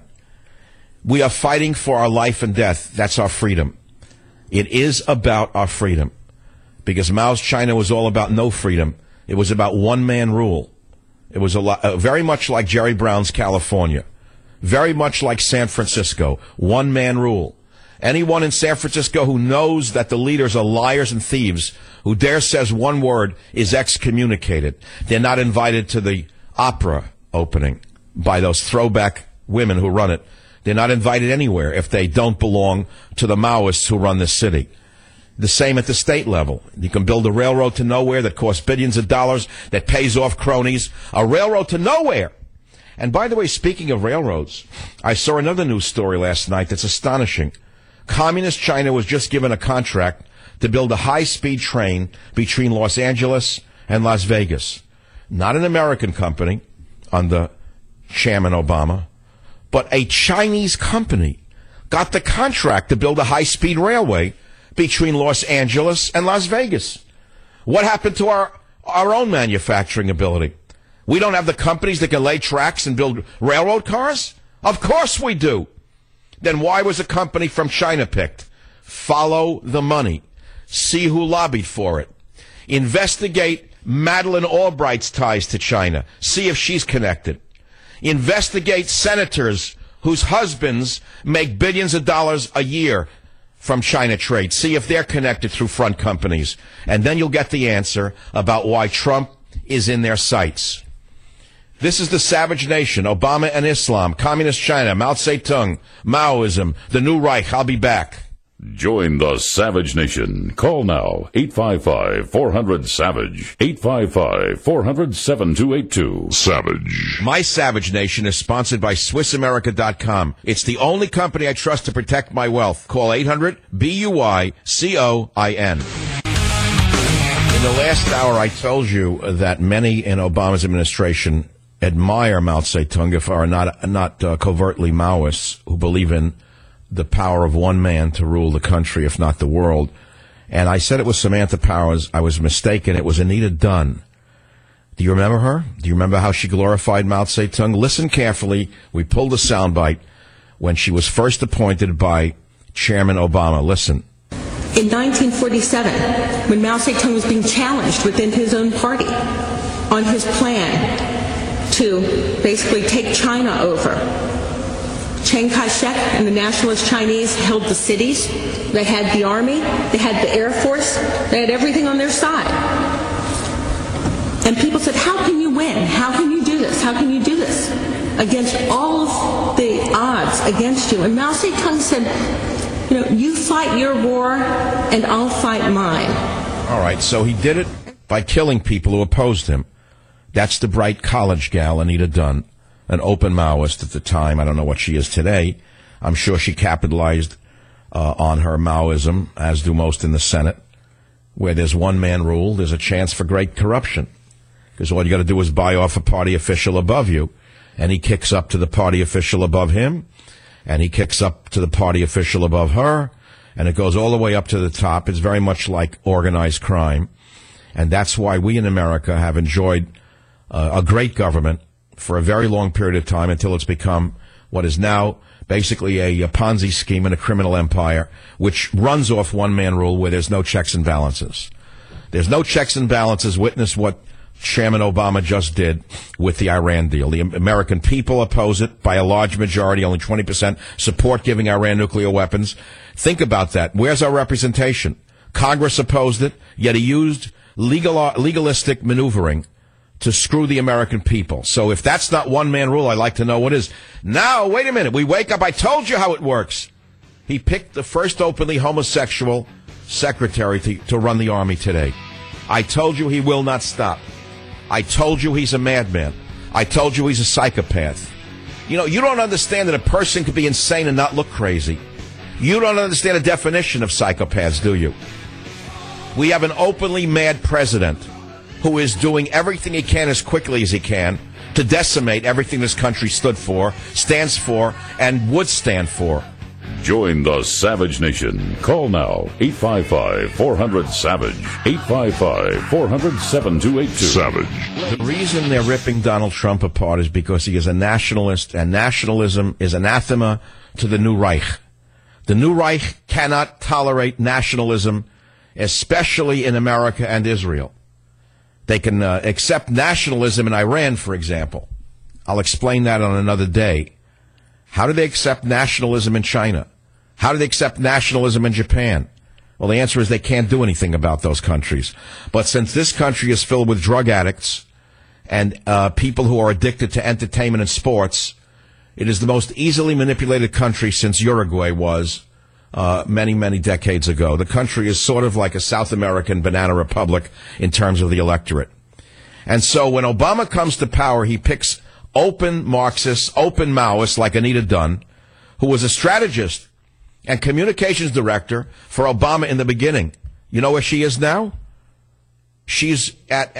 We are fighting for our life and death. That's our freedom. It is about our freedom. Because Mao's China was all about no freedom. It was about one-man rule. It was very much like Jerry Brown's California. Very much like San Francisco. One-man rule. Anyone in San Francisco who knows that the leaders are liars and thieves, who dare says one word, is excommunicated. They're not invited to the opera opening by those throwback women who run it. They're not invited anywhere if they don't belong to the Maoists who run this city. The same at the state level. You can build a railroad to nowhere that costs billions of dollars, that pays off cronies. A railroad to nowhere. And by the way, speaking of railroads, I saw another news story last night that's astonishing. Communist China was just given a contract to build a high-speed train between Los Angeles and Las Vegas. Not an American company under Chairman Obama, but a Chinese company got the contract to build a high-speed railway between Los Angeles and Las Vegas. What happened to our own manufacturing ability? We don't have the companies that can lay tracks and build railroad cars? Of course we do. Then why was a company from China picked? Follow the money. See who lobbied for it. Investigate Madeleine Albright's ties to China. See if she's connected. Investigate senators whose husbands make billions of dollars a year from China trade. See if they're connected through front companies. And then you'll get the answer about why Trump is in their sights. This is the savage nation, Obama and Islam, Communist China, Mao Zedong, Maoism, the new Reich. I'll be back. Join the Savage Nation. Call now, 855-400-SAVAGE, 855-400-7282. Savage. My Savage Nation is sponsored by SwissAmerica.com. It's the only company I trust to protect my wealth. Call 800-BUY-COIN. In the last hour, I told you that many in Obama's administration admire Mao Zedong, if are not covertly Maoists, who believe in the power of one man to rule the country, if not the world. And I said it was Samantha Powers. I was mistaken. It was Anita Dunn. Do you remember her? Do you remember how she glorified Mao Zedong? Listen carefully. We pulled a soundbite when she was first appointed by Chairman Obama. Listen. In 1947, when Mao Zedong was being challenged within his own party on his plan to basically take China over, Chiang Kai-shek and the nationalist Chinese held the cities. They had the army. They had the Air Force. They had everything on their side. And people said, how can you win? How can you do this? How can you do this? Against all of the odds against you. And Mao Zedong said, you fight your war and I'll fight mine. All right, so he did it by killing people who opposed him. That's the bright college gal, Anita Dunn, an open Maoist at the time. I don't know what she is today. I'm sure she capitalized on her Maoism, as do most in the Senate. Where there's one-man rule, there's a chance for great corruption. Because all you got to do is buy off a party official above you, and he kicks up to the party official above him, and he kicks up to the party official above her, and it goes all the way up to the top. It's very much like organized crime. And that's why we in America have enjoyed a great government for a very long period of time until it's become what is now basically a Ponzi scheme and a criminal empire, which runs off one-man rule where there's no checks and balances. There's no checks and balances. Witness what Chairman Obama just did with the Iran deal. The American people oppose it by a large majority, only 20% support giving Iran nuclear weapons. Think about that. Where's our representation? Congress opposed it, yet he used legalistic maneuvering to screw the American people. So if that's not one-man rule, I'd like to know what is. Now, wait a minute. We wake up. I told you how it works. He picked the first openly homosexual secretary to run the army today. I told you he will not stop. I told you he's a madman. I told you he's a psychopath. You don't understand that a person could be insane and not look crazy. You don't understand the definition of psychopaths, do you? We have an openly mad president who is doing everything he can as quickly as he can to decimate everything this country stood for, stands for, and would stand for. Join the Savage Nation. Call now, 855-400-SAVAGE, 855-400-7282. Savage. The reason they're ripping Donald Trump apart is because he is a nationalist, and nationalism is anathema to the New Reich. The New Reich cannot tolerate nationalism, especially in America and Israel. They can accept nationalism in Iran, for example. I'll explain that on another day. How do they accept nationalism in China? How do they accept nationalism in Japan? Well, the answer is they can't do anything about those countries. But since this country is filled with drug addicts and people who are addicted to entertainment and sports, it is the most easily manipulated country since Uruguay was many, many decades ago. The country is sort of like a South American banana republic in terms of the electorate. And so when Obama comes to power, he picks open Marxists, open Maoists like Anita Dunn, who was a strategist and communications director for Obama in the beginning. You know where she is now? She's at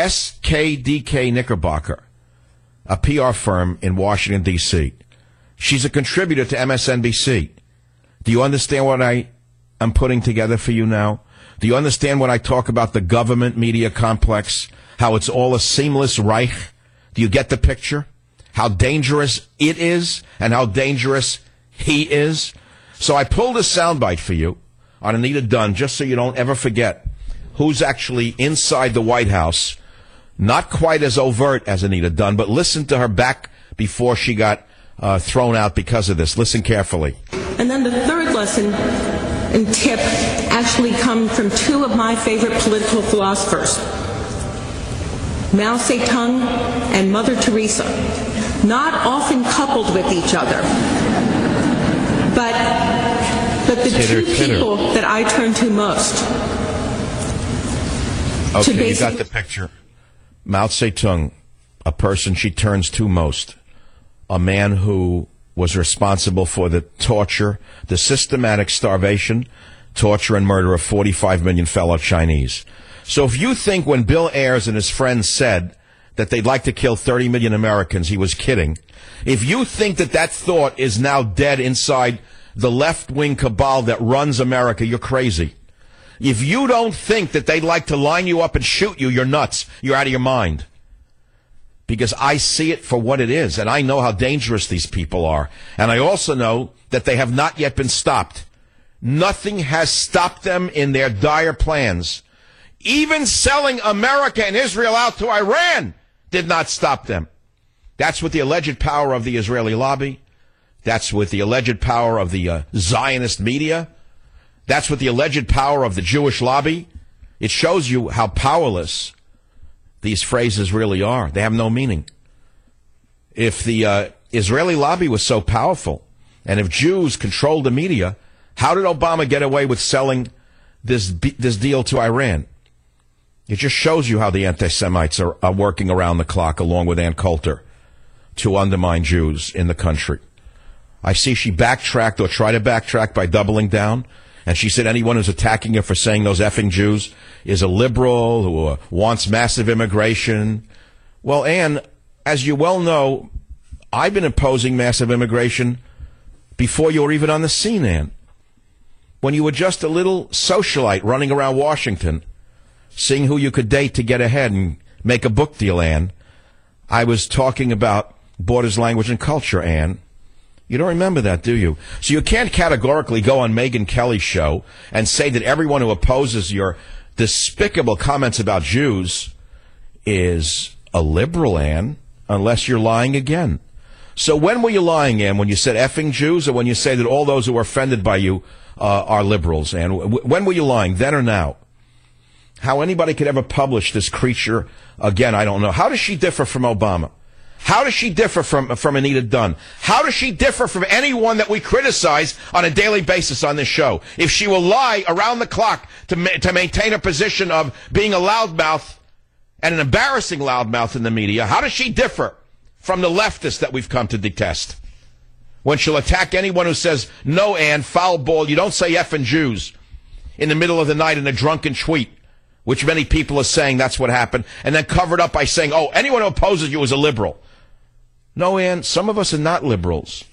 SKDK Knickerbocker, a PR firm in Washington, D.C. She's a contributor to MSNBC. Do you understand what I am putting together for you now? Do you understand when I talk about the government media complex, how it's all a seamless Reich? Do you get the picture? How dangerous it is and how dangerous he is? So I pulled a soundbite for you on Anita Dunn just so you don't ever forget who's actually inside the White House. Not quite as overt as Anita Dunn, but listen to her back before she got thrown out because of this. Listen carefully. And then the third lesson and tip actually come from two of my favorite political philosophers, Mao Zedong and Mother Teresa, not often coupled with each other, but the two people that I turn to most. Okay, you got the picture. Mao Zedong, a person she turns to most, a man who was responsible for the torture, the systematic starvation, torture, and murder of 45 million fellow Chinese. So if you think when Bill Ayers and his friends said that they'd like to kill 30 million Americans, he was kidding. If you think that that thought is now dead inside the left-wing cabal that runs America, you're crazy. If you don't think that they'd like to line you up and shoot you, you're nuts. You're out of your mind. Because I see it for what it is, and I know how dangerous these people are. And I also know that they have not yet been stopped. Nothing has stopped them in their dire plans. Even selling America and Israel out to Iran did not stop them. That's with the alleged power of the Israeli lobby. That's with the alleged power of the Zionist media. That's with the alleged power of the Jewish lobby. It shows you how powerless these phrases really are. They have no meaning. If the Israeli lobby was so powerful, and if Jews controlled the media, how did Obama get away with selling this deal to Iran? It just shows you how the anti-Semites are working around the clock, along with Ann Coulter, to undermine Jews in the country. I see she backtracked or tried to backtrack by doubling down. And she said anyone who's attacking her for saying those effing Jews is a liberal who wants massive immigration. Well, Ann, as you well know, I've been opposing massive immigration before you were even on the scene, Ann. When you were just a little socialite running around Washington, seeing who you could date to get ahead and make a book deal, Ann, I was talking about borders, language, and culture, Ann. You don't remember that, do you? So you can't categorically go on Megyn Kelly's show and say that everyone who opposes your despicable comments about Jews is a liberal, Ann, unless you're lying again. So when were you lying, Ann? When you said effing Jews, or when you say that all those who are offended by you are liberals, Ann? When were you lying, then or now? How anybody could ever publish this creature, again, I don't know. How does she differ from Obama? How does she differ from Anita Dunn? How does she differ from anyone that we criticize on a daily basis on this show? If she will lie around the clock to maintain a position of being a loudmouth and an embarrassing loudmouth in the media, how does she differ from the leftists that we've come to detest? When she'll attack anyone who says, no, Ann, foul ball, you don't say effing Jews in the middle of the night in a drunken tweet, which many people are saying that's what happened, and then covered up by saying, oh, anyone who opposes you is a liberal. No, Ann, some of us are not liberals.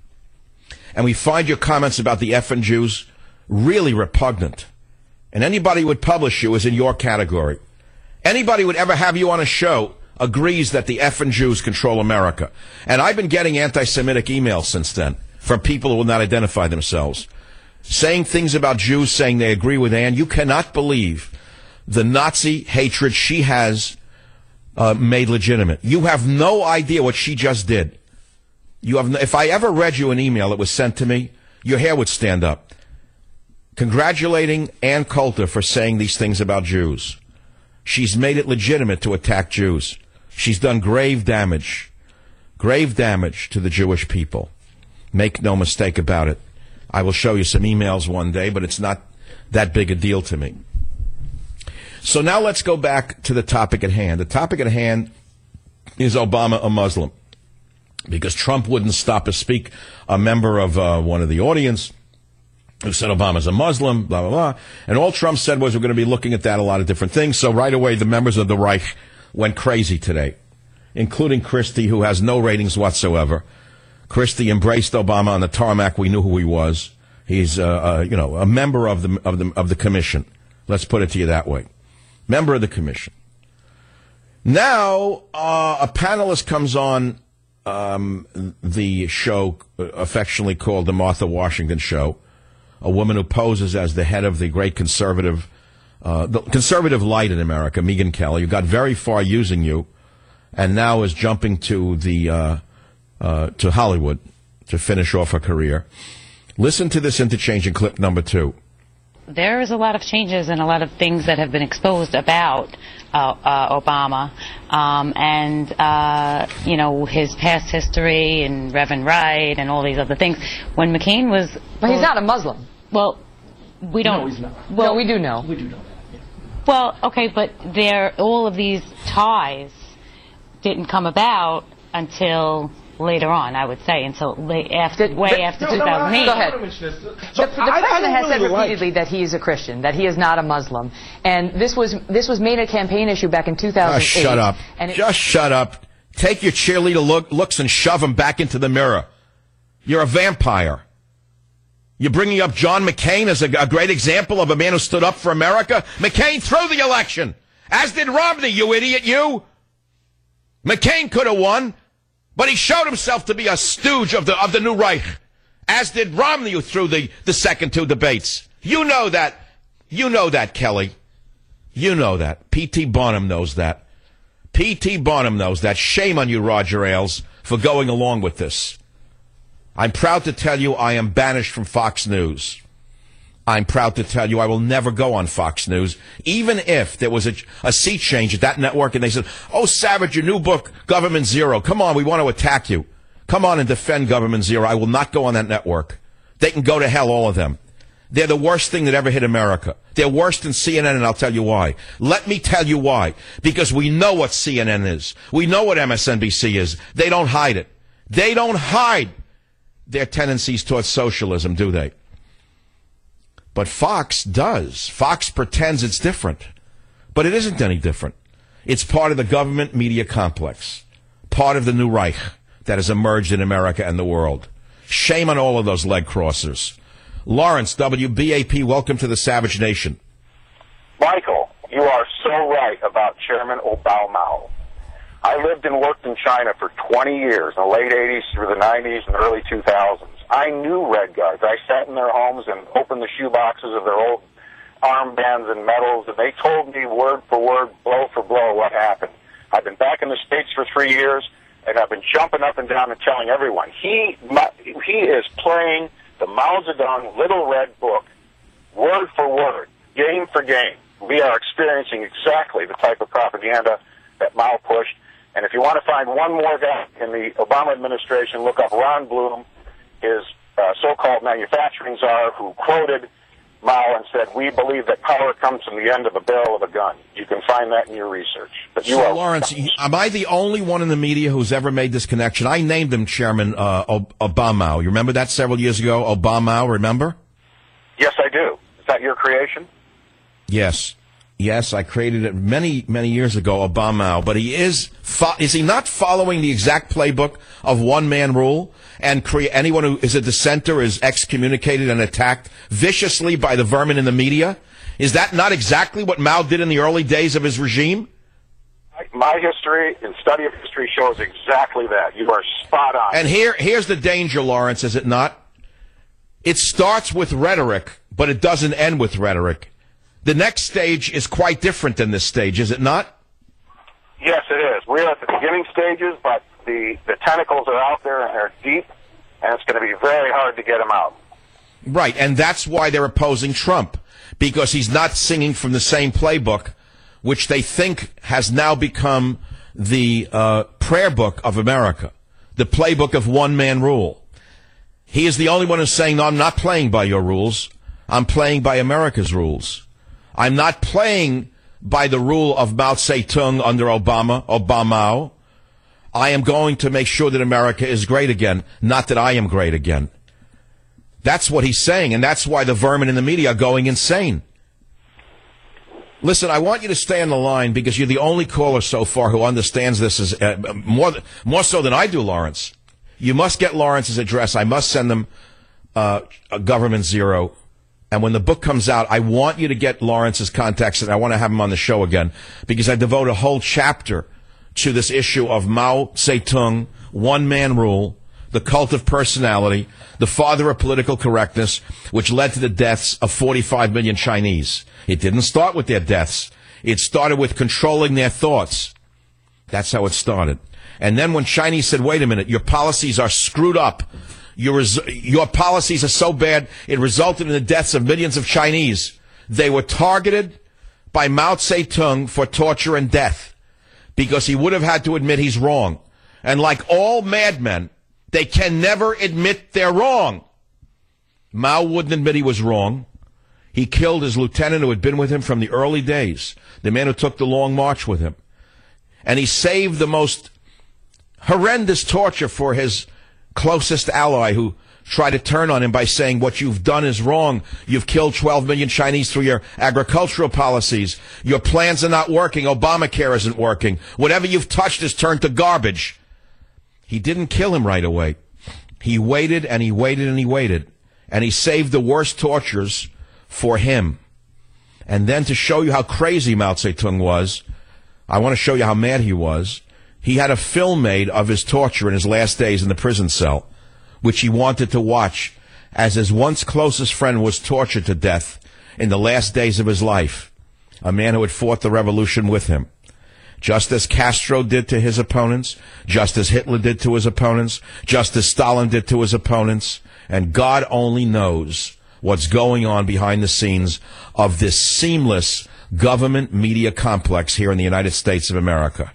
And we find your comments about the effing Jews really repugnant. And anybody who would publish you is in your category. Anybody who would ever have you on a show agrees that the effing Jews control America. And I've been getting anti-Semitic emails since then from people who will not identify themselves, saying things about Jews, saying they agree with Ann. You cannot believe the Nazi hatred she has made legitimate. You have no idea what she just did. If I ever read you an email that was sent to me, your hair would stand up. Congratulating Ann Coulter for saying these things about Jews. She's made it legitimate to attack Jews. She's done grave damage to the Jewish people. Make no mistake about it. I will show you some emails one day, but it's not that big a deal to me. So now let's go back to the topic at hand. The topic at hand is Obama a Muslim? Because Trump wouldn't stop to speak. A member of one of the audience who said Obama's a Muslim, blah, blah, blah. And all Trump said was we're going to be looking at that, a lot of different things. So right away, the members of the Reich went crazy today, including Christie, who has no ratings whatsoever. Christie embraced Obama on the tarmac. We knew who he was. He's, a member of the commission. Let's put it to you that way. Member of the commission. Now, a panelist comes on the show affectionately called the Martha Washington Show, a woman who poses as the head of the great conservative light in America, Megyn Kelly, who got very far using you, and now is jumping to to Hollywood to finish off her career. Listen to this interchange in clip number 2. There is a lot of changes and a lot of things that have been exposed about Obama and his past history and Reverend Wright and all these other things. When McCain was... But he's not a Muslim. Well, we don't... No, he's not. Well, we do know. We do know that. Yeah. Well, okay, but all of these ties didn't come about until... later on, I would say, until after 2008. Go ahead. The president has said repeatedly that he is a Christian, that he is not a Muslim, and this was made a campaign issue back in 2008. Shut up! Just shut up! Take your cheerleader looks and shove them back into the mirror. You're a vampire. You're bringing up John McCain as a great example of a man who stood up for America. McCain threw the election, as did Romney. You idiot, you! McCain could have won. But he showed himself to be a stooge of the new Reich, as did Romney, who threw the second 2 debates. You know that. You know that, Kelly. You know that. P.T. Barnum knows that. P.T. Barnum knows that. Shame on you, Roger Ailes, for going along with this. I'm proud to tell you I am banished from Fox News. I'm proud to tell you I will never go on Fox News, even if there was a seat change at that network and they said, oh, Savage, your new book, Government Zero. Come on, we want to attack you. Come on and defend Government Zero. I will not go on that network. They can go to hell, all of them. They're the worst thing that ever hit America. They're worse than CNN, and I'll tell you why. Let me tell you why. Because we know what CNN is. We know what MSNBC is. They don't hide it. They don't hide their tendencies towards socialism, do they? But Fox does. Fox pretends it's different. But it isn't any different. It's part of the government media complex. Part of the new Reich that has emerged in America and the world. Shame on all of those leg crossers. Lawrence, WBAP, welcome to the Savage Nation. Michael, you are so right about Chairman Obama. I lived and worked in China for 20 years, in the late 80s through the 90s and early 2000s. I knew Red Guards. I sat in their homes and opened the shoe boxes of their old armbands and medals, and they told me word for word, blow for blow what happened. I've been back in the States for 3 years, and I've been jumping up and down and telling everyone. He is playing the Mao Zedong Little Red Book, word for word, game for game. We are experiencing exactly the type of propaganda that Mao pushed. And if you want to find one more guy in the Obama administration, look up Ron Bloom, his so-called manufacturing czar, who quoted Mao and said, we believe that power comes from the end of a barrel of a gun. You can find that in your research. But Lawrence, am I the only one in the media who's ever made this connection? I named him Chairman Obama. You remember that several years ago? Obama, remember? Yes, I do. Is that your creation? Yes. Yes, I created it many, many years ago, Obama. But is he not following the exact playbook of one-man rule? And anyone who is a dissenter is excommunicated and attacked viciously by the vermin in the media? Is that not exactly what Mao did in the early days of his regime? My history and study of history shows exactly that. You are spot on. And here's the danger, Lawrence, is it not? It starts with rhetoric, but it doesn't end with rhetoric. The next stage is quite different than this stage, is it not? Yes, it is. We're at the beginning stages, but the tentacles are out there and they're deep, and it's going to be very hard to get them out. Right, and that's why they're opposing Trump, because he's not singing from the same playbook, which they think has now become the prayer book of America, the playbook of one-man rule. He is the only one who's saying, no, I'm not playing by your rules. I'm playing by America's rules. I'm not playing by the rule of Mao Zedong under Obama. I am going to make sure that America is great again, not that I am great again. That's what he's saying, and that's why the vermin in the media are going insane. Listen, I want you to stay on the line because you're the only caller so far who understands this as more so than I do, Lawrence. You must get Lawrence's address. I must send them a Government Zero. And when the book comes out, I want you to get Lawrence's contacts, and I want to have him on the show again because I devote a whole chapter to this issue of Mao Zedong, one-man rule, the cult of personality, the father of political correctness, which led to the deaths of 45 million Chinese. It didn't start with their deaths. It started with controlling their thoughts. That's how it started. And then when Chinese said, wait a minute, your policies are screwed up. Your policies are so bad, it resulted in the deaths of millions of Chinese. They were targeted by Mao Zedong for torture and death because he would have had to admit he's wrong. And like all madmen, they can never admit they're wrong. Mao wouldn't admit he was wrong. He killed his lieutenant who had been with him from the early days, the man who took the long march with him. And he saved the most horrendous torture for his closest ally who tried to turn on him by saying what you've done is wrong. You've killed 12 million Chinese through your agricultural policies. Your plans are not working. Obamacare isn't working. Whatever you've touched has turned to garbage. He didn't kill him right away. He waited and he waited and he waited. And he saved the worst tortures for him. And then to show you how crazy Mao Zedong was, I want to show you how mad he was. He had a film made of his torture in his last days in the prison cell, which he wanted to watch as his once closest friend was tortured to death in the last days of his life, a man who had fought the revolution with him. just as Castro did to his opponents, just as Hitler did to his opponents, just as Stalin did to his opponents, and God only knows what's going on behind the scenes of this seamless government media complex here in the United States of America.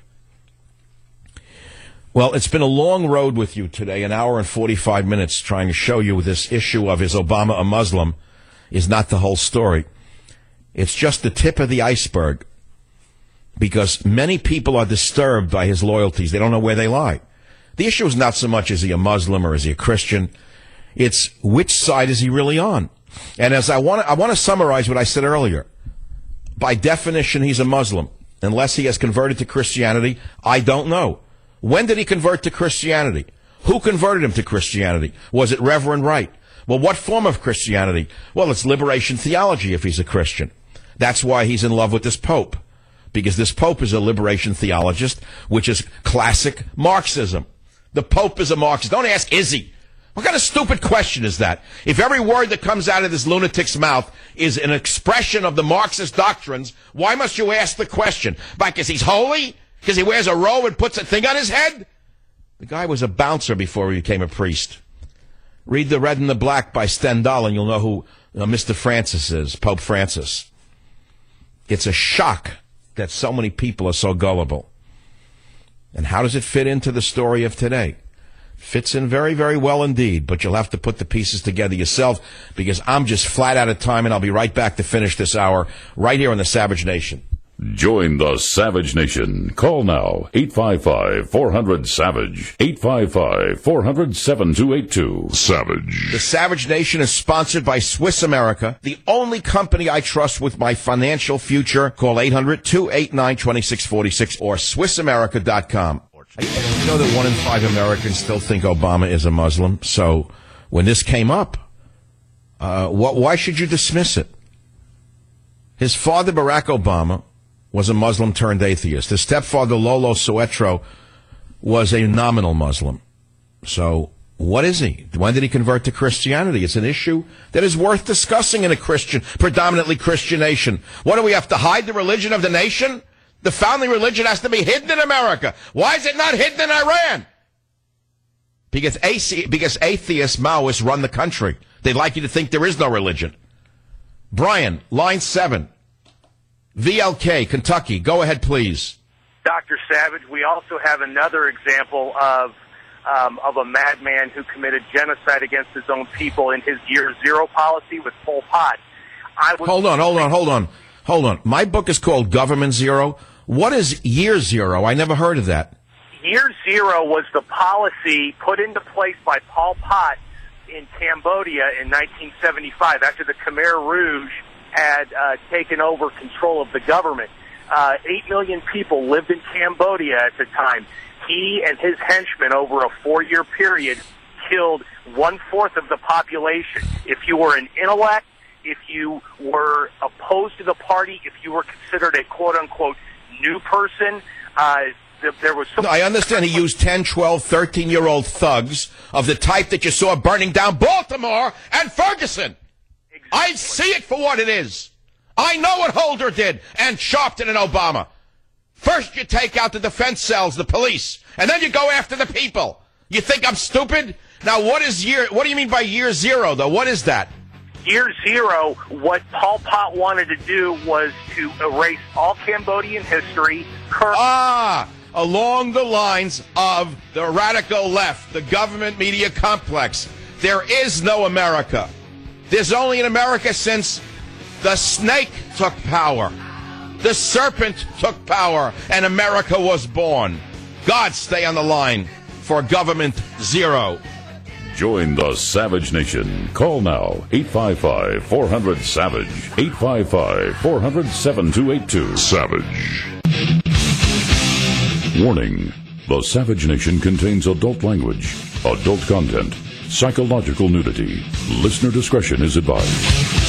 Well, it's been a long road with you today, an hour and 45 minutes trying to show you this issue of is Obama a Muslim is not the whole story. It's just the tip of the iceberg, because many people are disturbed by his loyalties. They don't know where they lie. The issue is not so much is he a Muslim or is he a Christian. It's which side is he really on. And as I want to summarize what I said earlier. By definition, he's a Muslim. Unless he has converted to Christianity, I don't know. When did he convert to Christianity? Who converted him to Christianity? Was it Reverend Wright? Well, what form of Christianity? Well, it's liberation theology if he's a Christian. That's why he's in love with this Pope. Because this Pope is a liberation theologist, which is classic Marxism. The Pope is a Marxist. Don't ask, is he? What kind of stupid question is that? If every word that comes out of this lunatic's mouth is an expression of the Marxist doctrines, why must you ask the question? Because he's holy? Because he wears a robe and puts a thing on his head? The guy was a bouncer before he became a priest. Read The Red and the Black by Stendhal and you'll know who Mr. Francis is, Pope Francis. It's a shock that so many people are so gullible. And how does it fit into the story of today? Fits in very, very well indeed, but you'll have to put the pieces together yourself because I'm just flat out of time, and I'll be right back to finish this hour right here on the Savage Nation. Join the Savage Nation. Call now, 855-400-SAVAGE, 855-400-7282. Savage. The Savage Nation is sponsored by Swiss America, the only company I trust with my financial future. Call 800-289-2646 or SwissAmerica.com. You know that 1 in 5 Americans still think Obama is a Muslim. So when this came up, why should you dismiss it? His father, Barack Obama, was a Muslim turned atheist. His stepfather, Lolo Soetro, was a nominal Muslim. So what is he? When did he convert to Christianity? It's an issue that is worth discussing in a predominantly Christian nation. What, do we have to hide the religion of the nation? The founding religion has to be hidden in America. Why is it not hidden in Iran? Because atheist Maoists run the country. They'd like you to think there is no religion. Brian, line 7. VLK, Kentucky. Go ahead, please. Dr. Savage, we also have another example of a madman who committed genocide against his own people in his Year Zero policy with Pol Pot. Hold on. My book is called Government Zero. What is Year Zero? I never heard of that. Year Zero was the policy put into place by Pol Pot in Cambodia in 1975 after the Khmer Rouge had taken over control of the government. 8 million people lived in Cambodia at the time. He and his henchmen over a 4-year period killed 1/4 of the population. If you were an intellect, if you were opposed to the party, if you were considered a quote-unquote new person, there was some... No, I understand he used 10, 12, 13-year-old thugs of the type that you saw burning down Baltimore and Ferguson. Exactly. I see it for what it is. I know what Holder did and Sharpton and Obama. First you take out the defense cells, the police, and then you go after the people. You think I'm stupid? Now what do you mean by Year Zero, though? What is that? Year Zero, what Pol Pot wanted to do was to erase all Cambodian history. Along the lines of the radical left, the government media complex. There is no America. There's only an America since the snake took power. The serpent took power, and America was born. God, stay on the line for Government Zero. Join the Savage Nation. Call now, 855-400-SAVAGE, 855-400-7282. Savage. Warning. The Savage Nation contains adult language, adult content, psychological nudity. Listener discretion is advised.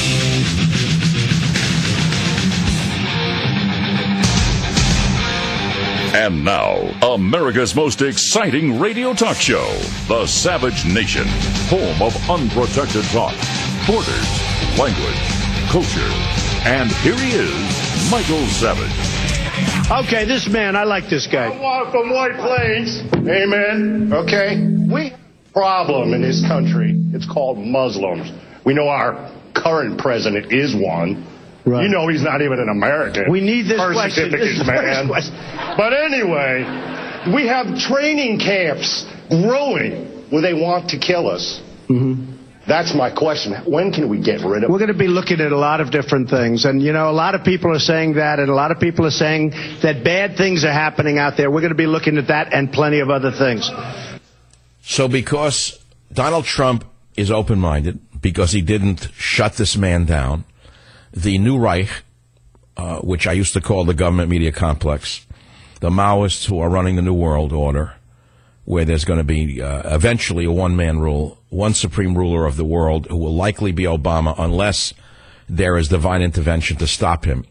And now, America's most exciting radio talk show, The Savage Nation, home of unprotected thought, borders, language, culture. And here he is, Michael Savage. Okay, this man, I like this guy. From White Plains. Amen. Okay? We have a problem in this country. It's called Muslims. We know our current president is one. Right. You know he's not even an American. We need this birth question. certificates, This man. But anyway, we have training camps growing where they want to kill us. Mm-hmm. That's my question. When can we get rid of We're going to be looking at a lot of different things. And, a lot of people are saying that, and a lot of people are saying that bad things are happening out there. We're going to be looking at that and plenty of other things. So because Donald Trump is open-minded, because he didn't shut this man down, the New Reich, which I used to call the government media complex, the Maoists who are running the New World Order, where there's going to be eventually a one-man rule, one supreme ruler of the world who will likely be Obama unless there is divine intervention to stop him.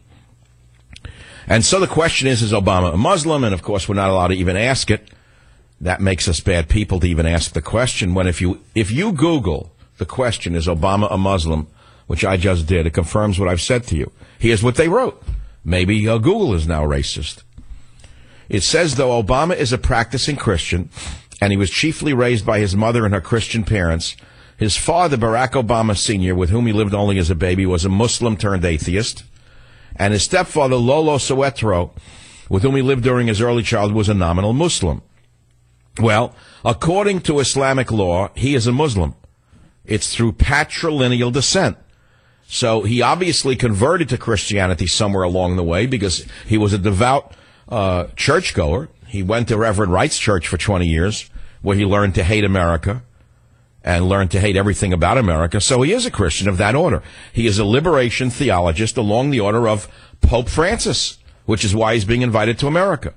And so the question is Obama a Muslim? And, of course, we're not allowed to even ask it. That makes us bad people to even ask the question. When if you Google the question, is Obama a Muslim, which I just did, it confirms what I've said to you. Here's what they wrote. Maybe Google is now racist. It says, though Obama is a practicing Christian, and he was chiefly raised by his mother and her Christian parents, his father, Barack Obama Sr., with whom he lived only as a baby, was a Muslim-turned-atheist, and his stepfather, Lolo Soetoro, with whom he lived during his early childhood, was a nominal Muslim. Well, according to Islamic law, he is a Muslim. It's through patrilineal descent. So he obviously converted to Christianity somewhere along the way because he was a devout churchgoer. He went to Reverend Wright's church for 20 years, where he learned to hate America and learned to hate everything about America. So he is a Christian of that order. He is a liberation theologist along the order of Pope Francis, which is why he's being invited to America.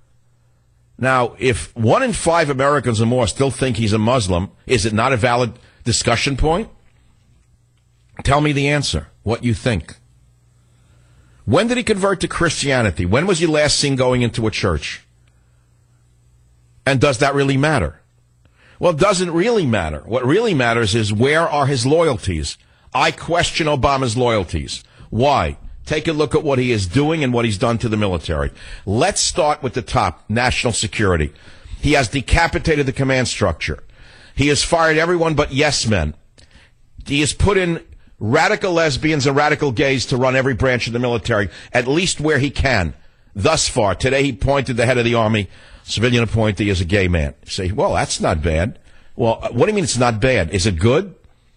Now, if 1 in 5 Americans or more still think he's a Muslim, is it not a valid discussion point? Tell me the answer, what you think. When did he convert to Christianity? When was he last seen going into a church? And does that really matter? Well, it doesn't really matter. What really matters is, where are his loyalties? I question Obama's loyalties. Why? Take a look at what he is doing and what he's done to the military. Let's start with the top, national security. He has decapitated the command structure. He has fired everyone but yes men. He has put in radical lesbians and radical gays to run every branch of the military, at least where he can. Thus far, today he appointed the head of the Army, civilian appointee, as a gay man. You say, well, that's not bad. Well, what do you mean it's not bad? Is it good?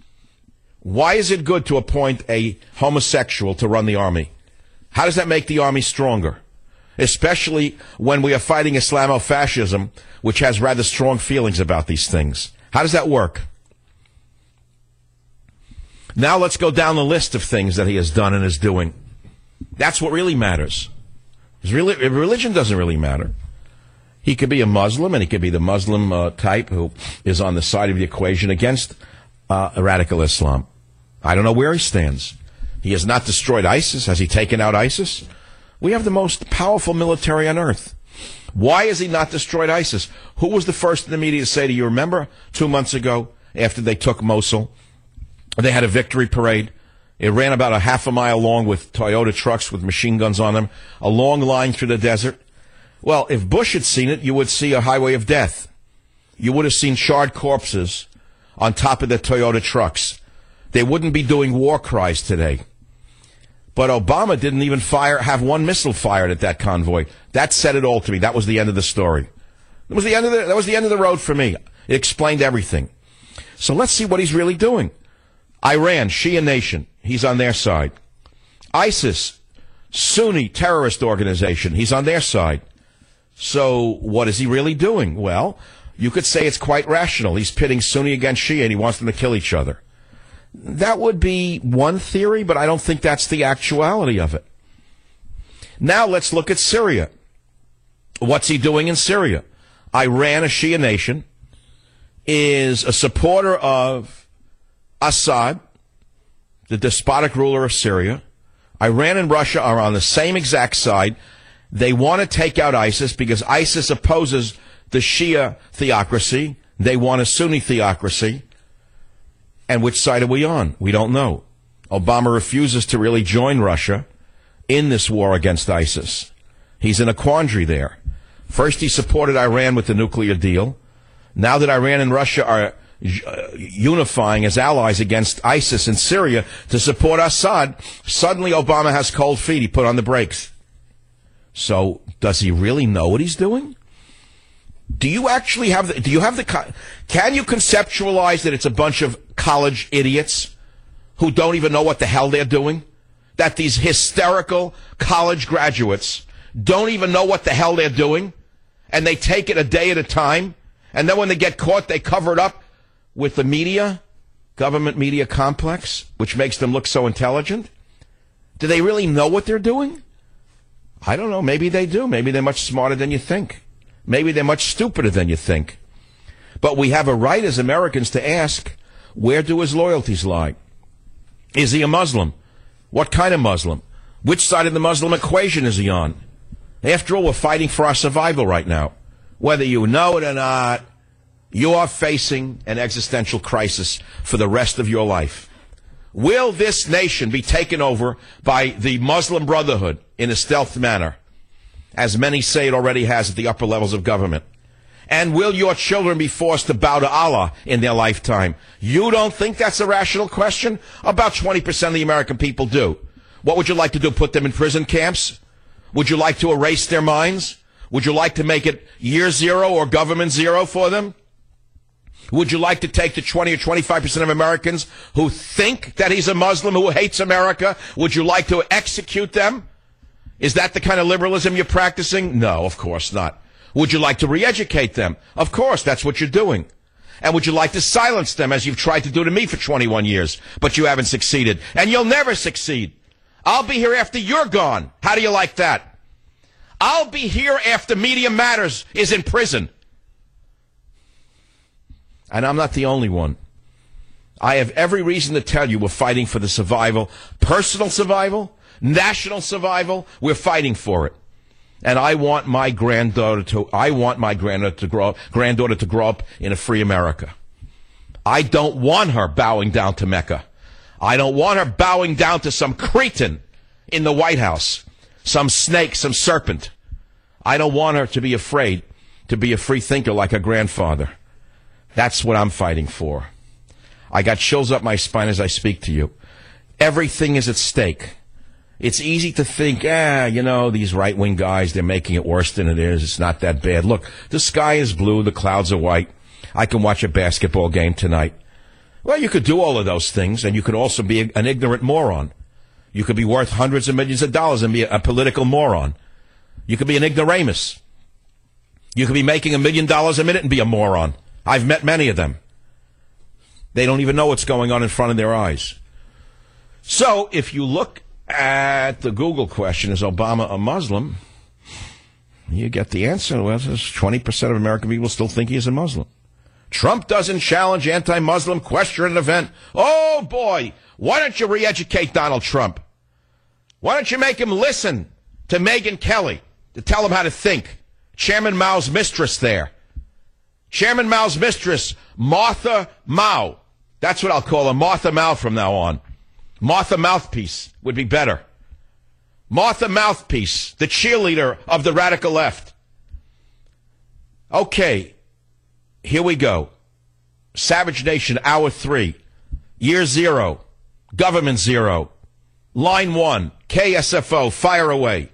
Why is it good to appoint a homosexual to run the Army? How does that make the Army stronger? Especially when we are fighting Islamofascism, which has rather strong feelings about these things. How does that work? Now let's go down the list of things that he has done and is doing. That's what really matters. Religion doesn't really matter. He could be a Muslim, and he could be the Muslim type who is on the side of the equation against radical Islam. I don't know where he stands. He has not destroyed ISIS. Has he taken out ISIS? We have the most powerful military on earth. Why has he not destroyed ISIS? Who was the first in the media to say to you, remember 2 months ago after they took Mosul? They had a victory parade. It ran about a half a mile long with Toyota trucks with machine guns on them, a long line through the desert. Well, if Bush had seen it, you would see a highway of death. You would have seen charred corpses on top of the Toyota trucks. They wouldn't be doing war cries today. But Obama didn't even have one missile fired at that convoy. That said it all to me. That was the end of the story. That was the end of the road for me. It explained everything. So let's see what he's really doing. Iran, Shia nation, he's on their side. ISIS, Sunni terrorist organization, he's on their side. So what is he really doing? Well, you could say it's quite rational. He's pitting Sunni against Shia, and he wants them to kill each other. That would be one theory, but I don't think that's the actuality of it. Now let's look at Syria. What's he doing in Syria? Iran, a Shia nation, is a supporter of Assad, the despotic ruler of Syria. Iran and Russia are on the same exact side. They want to take out ISIS because ISIS opposes the Shia theocracy. They want a Sunni theocracy. And which side are we on? We don't know. Obama refuses to really join Russia in this war against ISIS. He's in a quandary there. First, he supported Iran with the nuclear deal. Now that Iran and Russia are unifying as allies against ISIS in Syria to support Assad, suddenly Obama has cold feet. He put on the brakes. So, does he really know what he's doing? Do you actually have can you conceptualize that it's a bunch of college idiots who don't even know what the hell they're doing? That these hysterical college graduates don't even know what the hell they're doing, and they take it a day at a time, and then when they get caught, they cover it up with the media, government media complex, which makes them look so intelligent? Do they really know what they're doing? I don't know. Maybe they do. Maybe they're much smarter than you think. Maybe they're much stupider than you think. But we have a right as Americans to ask, where do his loyalties lie? Is he a Muslim? What kind of Muslim? Which side of the Muslim equation is he on? After all, we're fighting for our survival right now. Whether you know it or not, you are facing an existential crisis for the rest of your life. Will this nation be taken over by the Muslim Brotherhood in a stealth manner, as many say it already has at the upper levels of government? And will your children be forced to bow to Allah in their lifetime? You don't think that's a rational question? About 20% of the American people do. What would you like to do, put them in prison camps? Would you like to erase their minds? Would you like to make it year zero or government zero for them? Would you like to take the 20 or 25% of Americans who think that he's a Muslim, who hates America? Would you like to execute them? Is that the kind of liberalism you're practicing? No, of course not. Would you like to re-educate them? Of course, that's what you're doing. And would you like to silence them, as you've tried to do to me for 21 years, but you haven't succeeded? And you'll never succeed. I'll be here after you're gone. How do you like that? I'll be here after Media Matters is in prison. And I'm not the only one. I have every reason to tell you we're fighting for the survival, personal survival, national survival. We're fighting for it. And I want my granddaughter to grow up in a free America. I don't want her bowing down to Mecca. I don't want her bowing down to some cretin in the White House, some snake, some serpent. I don't want her to be afraid to be a free thinker like her grandfather. That's what I'm fighting for. I got chills up my spine as I speak to you. Everything is at stake. It's easy to think, these right-wing guys, they're making it worse than it is. It's not that bad. Look, the sky is blue, the clouds are white. I can watch a basketball game tonight. Well, you could do all of those things, and you could also be an ignorant moron. You could be worth hundreds of millions of dollars and be a political moron. You could be an ignoramus. You could be making $1 million a minute and be a moron. I've met many of them. They don't even know what's going on in front of their eyes. So, if you look at the Google question, is Obama a Muslim? You get the answer. Well, 20% of American people still think he is a Muslim. Trump doesn't challenge anti-Muslim question at an event. Oh, boy. Why don't you re-educate Donald Trump? Why don't you make him listen to Megyn Kelly to tell him how to think? Chairman Mao's mistress there. Chairman Mao's mistress, Martha Mao. That's what I'll call her, Martha Mao from now on. Martha Mouthpiece would be better. Martha Mouthpiece, the cheerleader of the radical left. Okay, here we go. Savage Nation, Hour 3, Year 0, Government 0, Line 1, KSFO, fire away.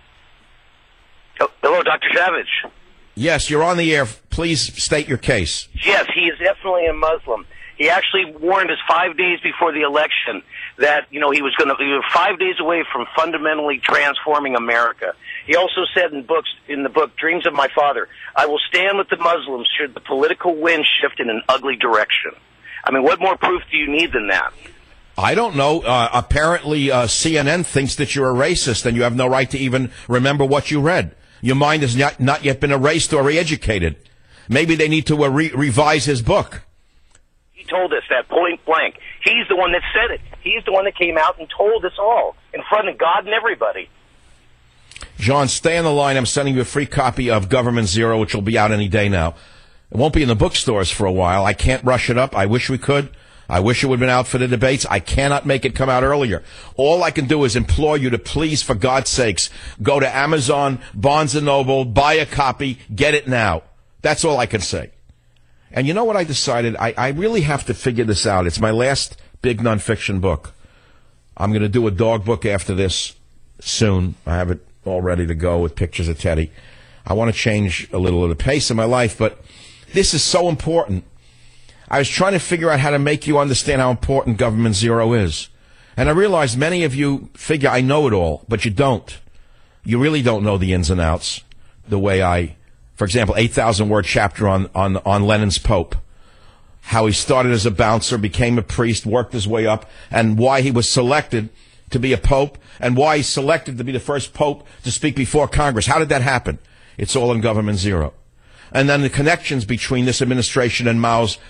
Hello, Dr. Savage. Yes, you're on the air. Please state your case. Yes, he is definitely a Muslim. He actually warned us 5 days before the election that, he was 5 days away from fundamentally transforming America. He also said in the book Dreams of My Father, I will stand with the Muslims should the political wind shift in an ugly direction. I mean, what more proof do you need than that? I don't know. Apparently, CNN thinks that you're a racist and you have no right to even remember what you read. Your mind has not yet been erased or re-educated. Maybe they need to revise his book. He told us that point blank. He's the one that said it. He's the one that came out and told us all in front of God and everybody. John, stay on the line. I'm sending you a free copy of Government Zero, which will be out any day now. It won't be in the bookstores for a while. I can't rush it up. I wish we could. I wish it would have been out for the debates. I cannot make it come out earlier. All I can do is implore you to please, for God's sakes, go to Amazon, Barnes & Noble, buy a copy, get it now. That's all I can say. And you know what I decided? I really have to figure this out. It's my last big nonfiction book. I'm going to do a dog book after this soon. I have it all ready to go with pictures of Teddy. I want to change a little of the pace of my life, but this is so important. I was trying to figure out how to make you understand how important Government Zero is. And I realized many of you figure I know it all, but you don't. You really don't know the ins and outs the way I, for example, 8,000-word chapter on Lenin's Pope. How he started as a bouncer, became a priest, worked his way up, and why he was selected to be a pope, and why he's selected to be the first pope to speak before Congress. How did that happen? It's all in Government Zero. And then the connections between this administration and Mao's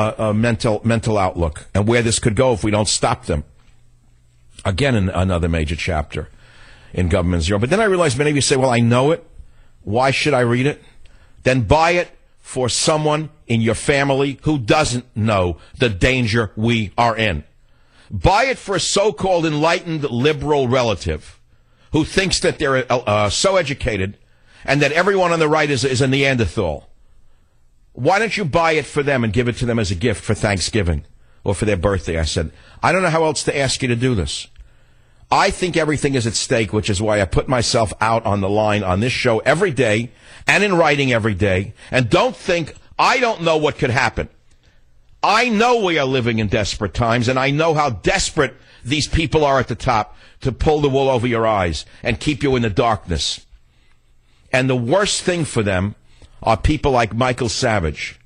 mental outlook, and where this could go if we don't stop them. Again, another major chapter in Government Zero. But then I realized many of you say, well, I know it. Why should I read it? Then buy it for someone in your family who doesn't know the danger we are in. Buy it for a so-called enlightened liberal relative who thinks that they're so educated and that everyone on the right is a Neanderthal. Why don't you buy it for them and give it to them as a gift for Thanksgiving or for their birthday? I said, I don't know how else to ask you to do this. I think everything is at stake, which is why I put myself out on the line on this show every day and in writing every day. And don't think I don't know what could happen. I know we are living in desperate times, and I know how desperate these people are at the top to pull the wool over your eyes and keep you in the darkness. And the worst thing for them are people like Michael Savage,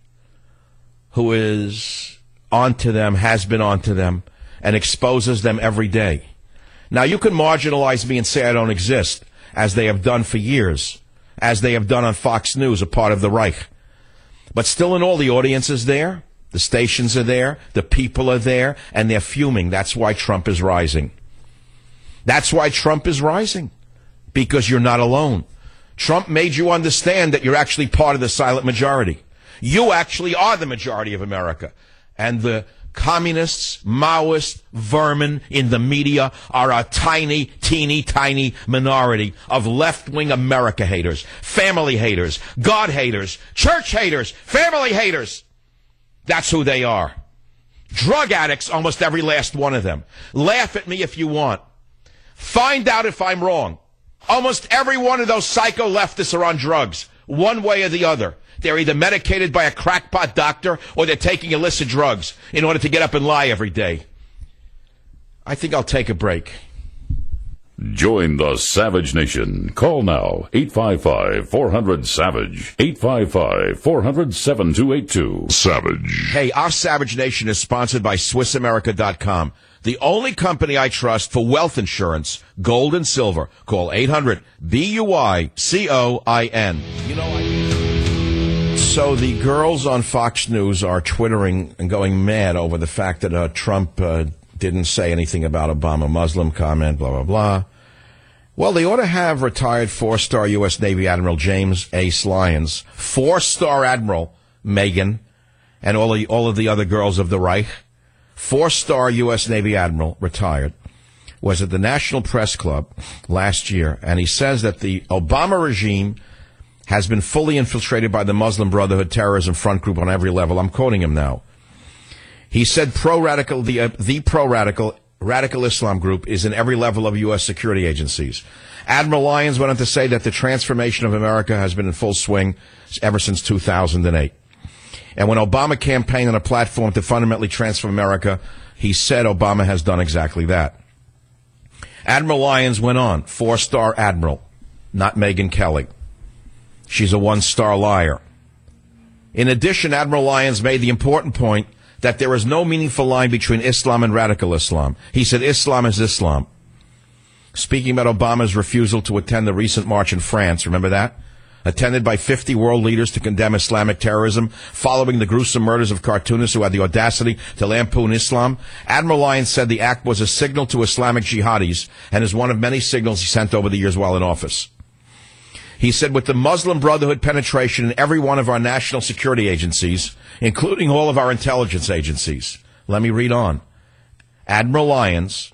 who is onto them, has been onto them, and exposes them every day. Now, you can marginalize me and say I don't exist, as they have done for years, as they have done on Fox News, a part of the Reich. But still in all, the audience is there, the stations are there, the people are there, and they're fuming. That's why Trump is rising. That's why Trump is rising, because you're not alone. Trump made you understand that you're actually part of the silent majority. You actually are the majority of America. And the communists, Maoists, vermin in the media are a tiny, teeny, tiny minority of left-wing America haters, family haters, God haters, church haters, family haters. That's who they are. Drug addicts, almost every last one of them. Laugh at me if you want. Find out if I'm wrong. Almost every one of those psycho leftists are on drugs, one way or the other. They're either medicated by a crackpot doctor or they're taking illicit drugs in order to get up and lie every day. I think I'll take a break. Join the Savage Nation. Call now, 855-400-SAVAGE, 855-400-7282. Savage. Hey, our Savage Nation is sponsored by SwissAmerica.com, the only company I trust for wealth insurance, gold and silver. Call 800-BUICOIN. You know, so the girls on Fox News are twittering and going mad over the fact that Trump didn't say anything about Obama Muslim comment, blah, blah, blah. Well, they ought to have retired four-star U.S. Navy Admiral James Ace Lyons, four-star Admiral Megan, and all of the other girls of the Reich. Four-star U.S. Navy Admiral, retired, was at the National Press Club last year, and he says that the Obama regime has been fully infiltrated by the Muslim Brotherhood terrorism front group on every level. I'm quoting him now. He said the pro-radical Islam group is in every level of U.S. security agencies. Admiral Lyons went on to say that the transformation of America has been in full swing ever since 2008. And when Obama campaigned on a platform to fundamentally transform America, he said Obama has done exactly that. Admiral Lyons went on, four-star Admiral, not Megyn Kelly. She's a one-star liar. In addition, Admiral Lyons made the important point that there is no meaningful line between Islam and radical Islam. He said Islam is Islam. Speaking about Obama's refusal to attend the recent march in France, remember that? Attended by 50 world leaders to condemn Islamic terrorism following the gruesome murders of cartoonists who had the audacity to lampoon Islam. Admiral Lyons said the act was a signal to Islamic jihadis and is one of many signals he sent over the years while in office. He said, with the Muslim Brotherhood penetration in every one of our national security agencies, including all of our intelligence agencies, Let me read on. Admiral Lyons,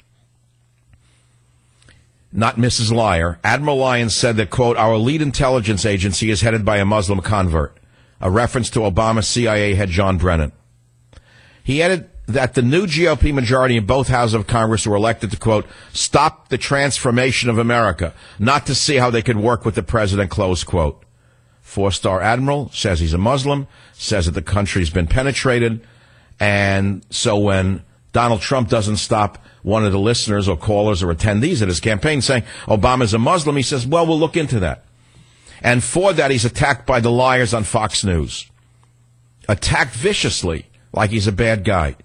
not Mrs. Liar, Admiral Lyons said that, quote, our lead intelligence agency is headed by a Muslim convert, a reference to Obama's CIA head John Brennan. He added that the new GOP majority in both houses of Congress were elected to, quote, stop the transformation of America, not to see how they could work with the president, close quote. Four-star admiral says he's a Muslim, says that the country's been penetrated, and so when Donald Trump doesn't stop one of the listeners or callers or attendees at his campaign saying Obama's a Muslim, he says, well, we'll look into that. And for that, he's attacked by the liars on Fox News. Attacked viciously, like he's a bad guy.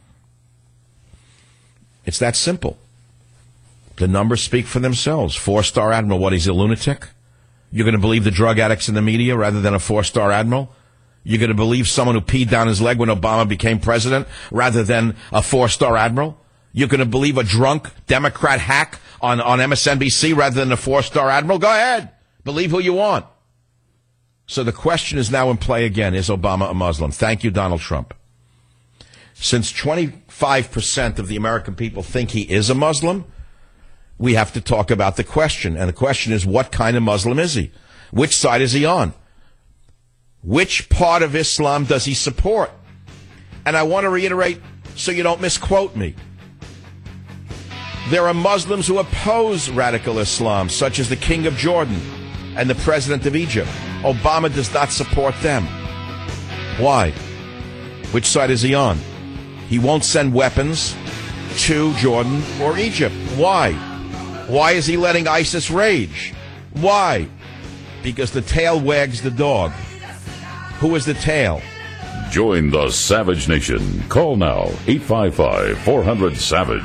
It's that simple. The numbers speak for themselves. Four-star admiral, what, he's a lunatic? You're going to believe the drug addicts in the media rather than a four-star admiral? You're going to believe someone who peed down his leg when Obama became president rather than a four-star admiral? You're going to believe a drunk Democrat hack on MSNBC rather than a four-star admiral? Go ahead. Believe who you want. So the question is now in play again. Is Obama a Muslim? Thank you, Donald Trump. Since 25% of the American people think he is a Muslim, we have to talk about the question. And the question is, what kind of Muslim is he? Which side is he on? Which part of Islam does he support? And I want to reiterate so you don't misquote me. There are Muslims who oppose radical Islam, such as the King of Jordan and the President of Egypt. Obama does not support them. Why? Which side is he on? He won't send weapons to Jordan or Egypt. Why? Why is he letting ISIS rage? Why? Because the tail wags the dog. Who is the tail? Join the Savage Nation. Call now, 855-400-SAVAGE,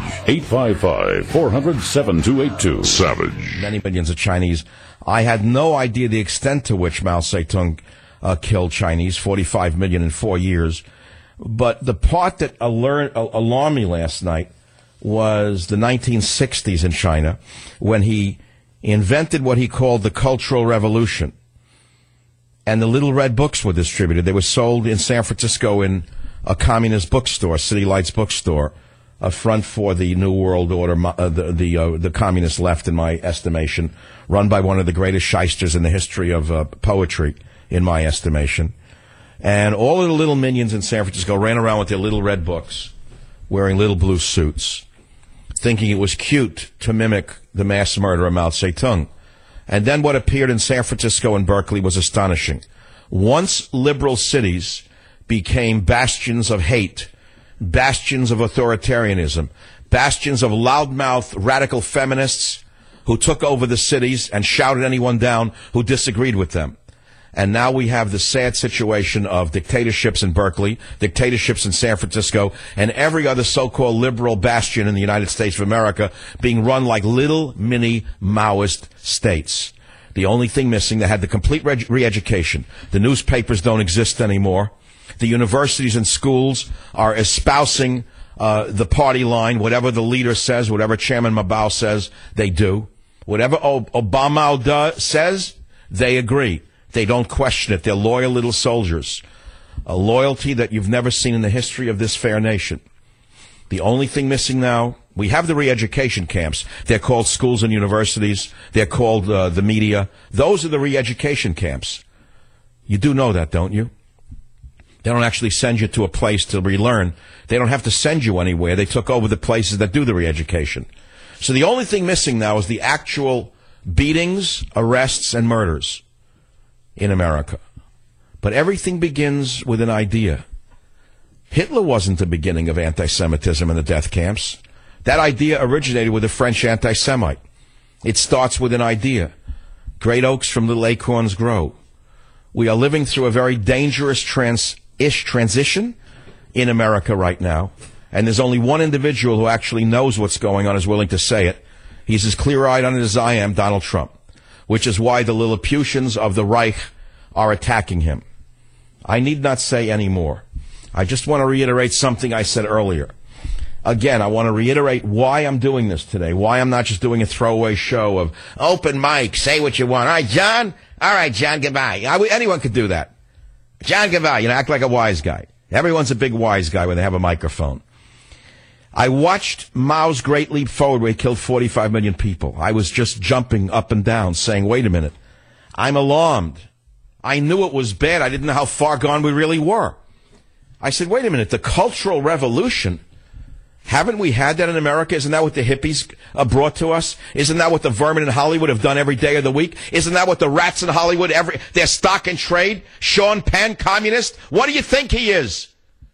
855-400-7282. Savage. Many millions of Chinese. I had no idea the extent to which Mao Zedong killed Chinese, 45 million in 4 years. But the part that alarmed me last night was the 1960s in China, when he invented what he called the Cultural Revolution. And the little red books were distributed. They were sold in San Francisco in a communist bookstore, City Lights bookstore, a front for the New World Order, the communist left, in my estimation, run by one of the greatest shysters in the history of poetry, in my estimation. And all of the little minions in San Francisco ran around with their little red books, wearing little blue suits, thinking it was cute to mimic the mass murderer Mao Zedong. And then what appeared in San Francisco and Berkeley was astonishing. Once liberal cities became bastions of hate, bastions of authoritarianism, bastions of loudmouth radical feminists who took over the cities and shouted anyone down who disagreed with them. And now we have the sad situation of dictatorships in Berkeley, dictatorships in San Francisco, and every other so-called liberal bastion in the United States of America being run like little mini Maoist states. The only thing missing, they had the complete re-education. The newspapers don't exist anymore. The universities and schools are espousing the party line. Whatever the leader says, whatever Chairman Mabao says, they do. Whatever Obama says, they agree. They don't question it. They're loyal little soldiers. A loyalty that you've never seen in the history of this fair nation. The only thing missing now, we have the re-education camps. They're called schools and universities. They're called the media. Those are the re-education camps. You do know that, don't you? They don't actually send you to a place to relearn. They don't have to send you anywhere. They took over the places that do the re-education. So the only thing missing now is the actual beatings, arrests, and murders in America. But everything begins with an idea. Hitler wasn't the beginning of anti-Semitism in the death camps. That idea originated with a French anti-Semite. It starts with an idea. Great oaks from little acorns grow. We are living through a very dangerous transition in America right now. And there's only one individual who actually knows what's going on, is willing to say it. He's as clear-eyed on it as I am, Donald Trump. Which is why the Lilliputians of the Reich are attacking him. I need not say any more. I just want to reiterate something I said earlier. Again, I want to reiterate why I'm doing this today, why I'm not just doing a throwaway show of open mic, say what you want. All right, John? All right, John, goodbye. Anyone could do that. John, goodbye. Act like a wise guy. Everyone's a big wise guy when they have a microphone. I watched Mao's Great Leap Forward where he killed 45 million people. I was just jumping up and down saying, wait a minute, I'm alarmed. I knew it was bad. I didn't know how far gone we really were. I said, wait a minute, the Cultural Revolution, haven't we had that in America? Isn't that what the hippies brought to us? Isn't that what the vermin in Hollywood have done every day of the week? Isn't that what the rats in Hollywood, their stock and trade? Sean Penn, communist? What do you think he is?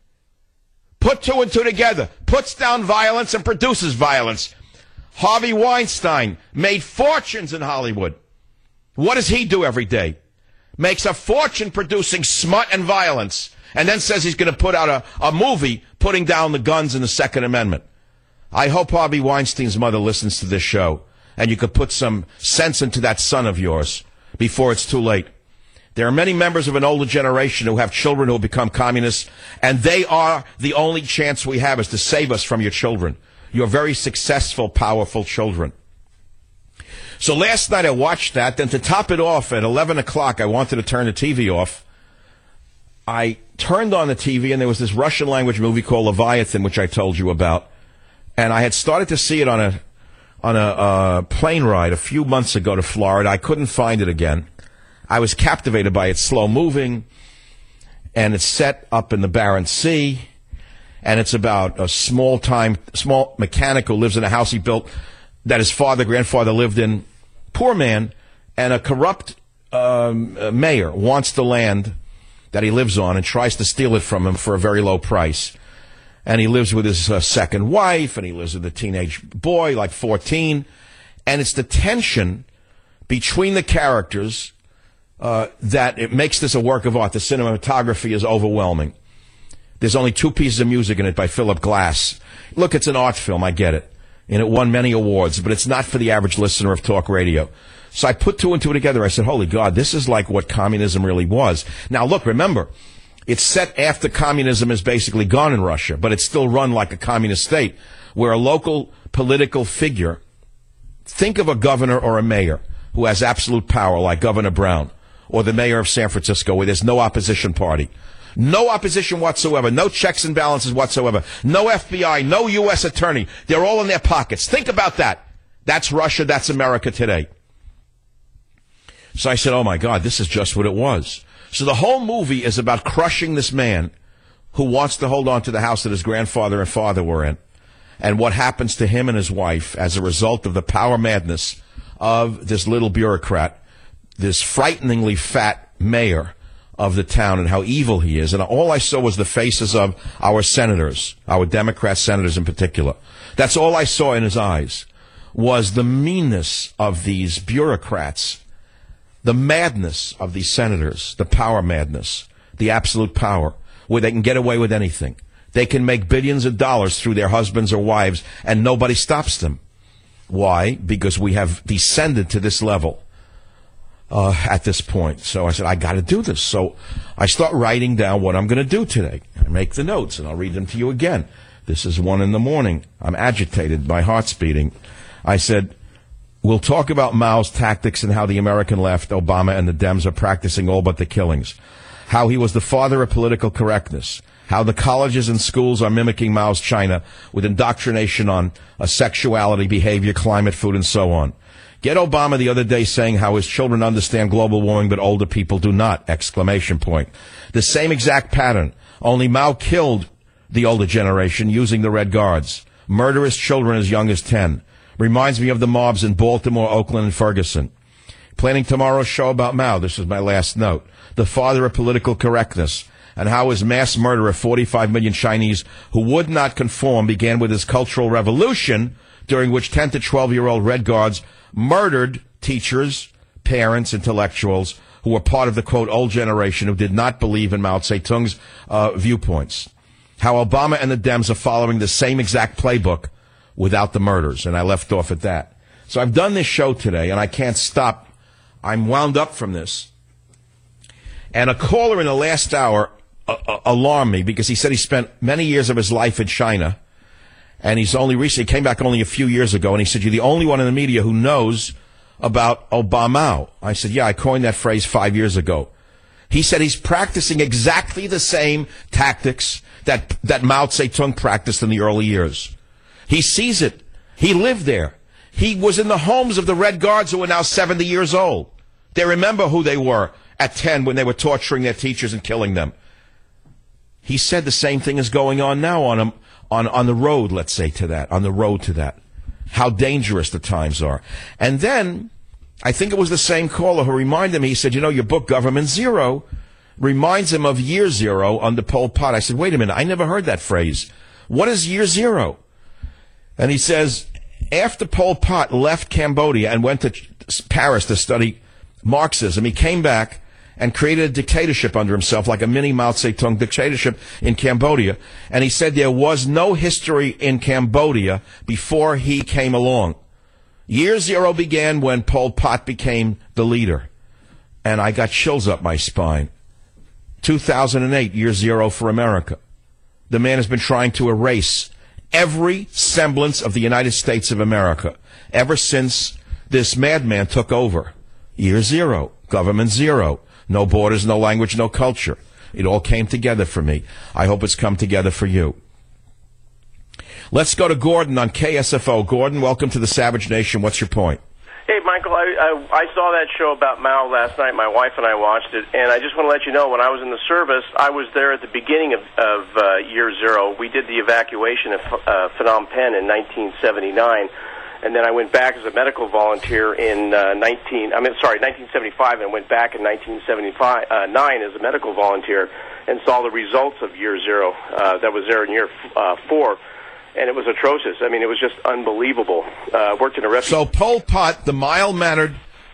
Put two and two together, puts down violence and produces violence. Harvey Weinstein made fortunes in Hollywood. What does he do every day? Makes a fortune producing smut and violence, and then says he's going to put out a movie putting down the guns and the Second Amendment. I hope Harvey Weinstein's mother listens to this show, and you could put some sense into that son of yours before it's too late. There are many members of an older generation who have children who will become communists, and they are the only chance we have is to save us from your children. Your very successful, powerful children. So last night I watched that. Then to top it off, at 11 o'clock, I wanted to turn the TV off. I turned on the TV, and there was this Russian language movie called Leviathan, which I told you about. And I had started to see it on a plane ride a few months ago to Florida. I couldn't find it again. I was captivated by it. It's slow moving, and it's set up in the Barents Sea, and it's about a small mechanic who lives in a house he built that his grandfather lived in. Poor man, and a corrupt mayor wants the land that he lives on and tries to steal it from him for a very low price. And he lives with his second wife, and he lives with a teenage boy, like 14. And it's the tension between the characters that it makes this a work of art. The cinematography is overwhelming. There's only 2 pieces of music in it by Philip Glass. Look, it's an art film, I get it. And it won many awards, but it's not for the average listener of talk radio. So I put 2 and 2 together. I said, holy God, this is like what communism really was. Now, look, remember, it's set after communism is basically gone in Russia, but it's still run like a communist state, where a local political figure, think of a governor or a mayor who has absolute power, like Governor Brown, or the mayor of San Francisco, where there's no opposition party. No opposition whatsoever. No checks and balances whatsoever. No FBI. No U.S. attorney. They're all in their pockets. Think about that. That's Russia. That's America today. So I said, oh, my God, this is just what it was. So the whole movie is about crushing this man who wants to hold on to the house that his grandfather and father were in, and what happens to him and his wife as a result of the power madness of this little bureaucrat, this frighteningly fat mayor of the town, and how evil he is. And all I saw was the faces of our senators, our Democrat senators in particular. That's all I saw in his eyes, was the meanness of these bureaucrats, the madness of these senators, the power madness, the absolute power, where they can get away with anything. They can make billions of dollars through their husbands or wives, and nobody stops them. Why? Because we have descended to this level. At this point. So I said, I got to do this. So I start writing down what I'm going to do today. I make the notes, and I'll read them to you again. This is 1 a.m. I'm agitated. My heart's beating. I said, we'll talk about Mao's tactics and how the American left, Obama, and the Dems are practicing all but the killings. How he was the father of political correctness. How the colleges and schools are mimicking Mao's China with indoctrination on sexuality, behavior, climate, food, and so on. Get Obama the other day saying how his children understand global warming, but older people do not! ! The same exact pattern, only Mao killed the older generation using the Red Guards. Murderous children as young as 10. Reminds me of the mobs in Baltimore, Oakland, and Ferguson. Planning tomorrow's show about Mao. This is my last note. The father of political correctness, and how his mass murder of 45 million Chinese who would not conform began with his Cultural Revolution, during which 10 to 12-year-old Red Guards murdered teachers, parents, intellectuals who were part of the, quote, old generation who did not believe in Mao Zedong's viewpoints. How Obama and the Dems are following the same exact playbook without the murders. And I left off at that. So I've done this show today, and I can't stop. I'm wound up from this. And a caller in the last hour alarmed me because he said he spent many years of his life in China. And he's only recently came back only a few years ago, and he said, you're the only one in the media who knows about Obama. I said, yeah, I coined that phrase 5 years ago. He said he's practicing exactly the same tactics that Mao Zedong practiced in the early years. He sees it. He lived there. He was in the homes of the Red Guards who are now 70 years old. They remember who they were at 10 when they were torturing their teachers and killing them. He said the same thing is going on now on the road, let's say, to that, on the road to that. How dangerous the times are. And then, I think it was the same caller who reminded me, he said, your book, Government Zero, reminds him of Year Zero under Pol Pot. I said, wait a minute, I never heard that phrase. What is Year Zero? And he says, after Pol Pot left Cambodia and went to Paris to study Marxism, he came back and created a dictatorship under himself, like a mini Mao Zedong dictatorship in Cambodia. And he said there was no history in Cambodia before he came along. Year Zero began when Pol Pot became the leader. And I got chills up my spine. 2008, Year Zero for America. The man has been trying to erase every semblance of the United States of America ever since this madman took over. Year Zero, Government Zero. No borders, no language, no culture. It all came together for me. I hope it's come together for you. Let's go to Gordon on KSFO. Gordon, welcome to the Savage Nation. What's your point? Hey, Michael, I saw that show about Mao last night. My wife and I watched it, and I just want to let you know, when I was in the service, I was there at the beginning of Year Zero. We did the evacuation of Phnom Penh in 1979. And then I went back as a medical volunteer in 1975, and went back in 1979 as a medical volunteer and saw the results of Year Zero. That was there in Year 4, and it was atrocious. I mean, it was just unbelievable. Worked in a refugee. So Pol Pot, the mild-mannered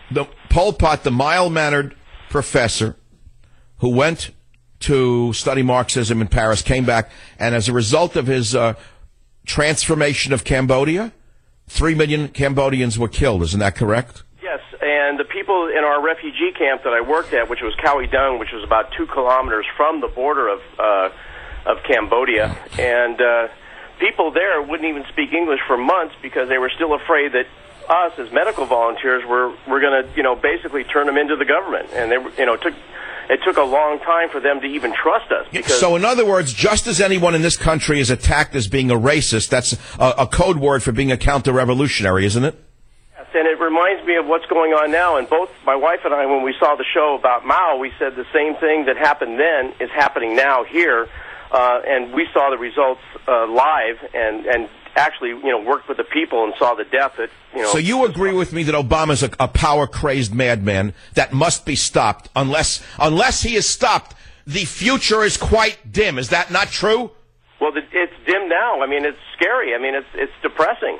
professor who went to study Marxism in Paris, came back, and as a result of his transformation of Cambodia, 3 million Cambodians were killed. Isn't that correct? Yes, and the people in our refugee camp that I worked at, which was Khao Dung, which was about 2 kilometers from the border of Cambodia, and people there wouldn't even speak English for months because they were still afraid that us as medical volunteers were going to, basically turn them into the government, and they, it took a long time for them to even trust us. So in other words, just as anyone in this country is attacked as being a racist, that's a code word for being a counter-revolutionary, isn't it? Yes, and it reminds me of what's going on now. And both my wife and I, when we saw the show about Mao, we said the same thing that happened then is happening now here. And we saw the results live and actually, worked with the people and saw the death that, So you agree with me that Obama's a power-crazed madman that must be stopped. Unless he is stopped, the future is quite dim. Is that not true? Well, it's dim now. I mean, it's scary. I mean, it's depressing.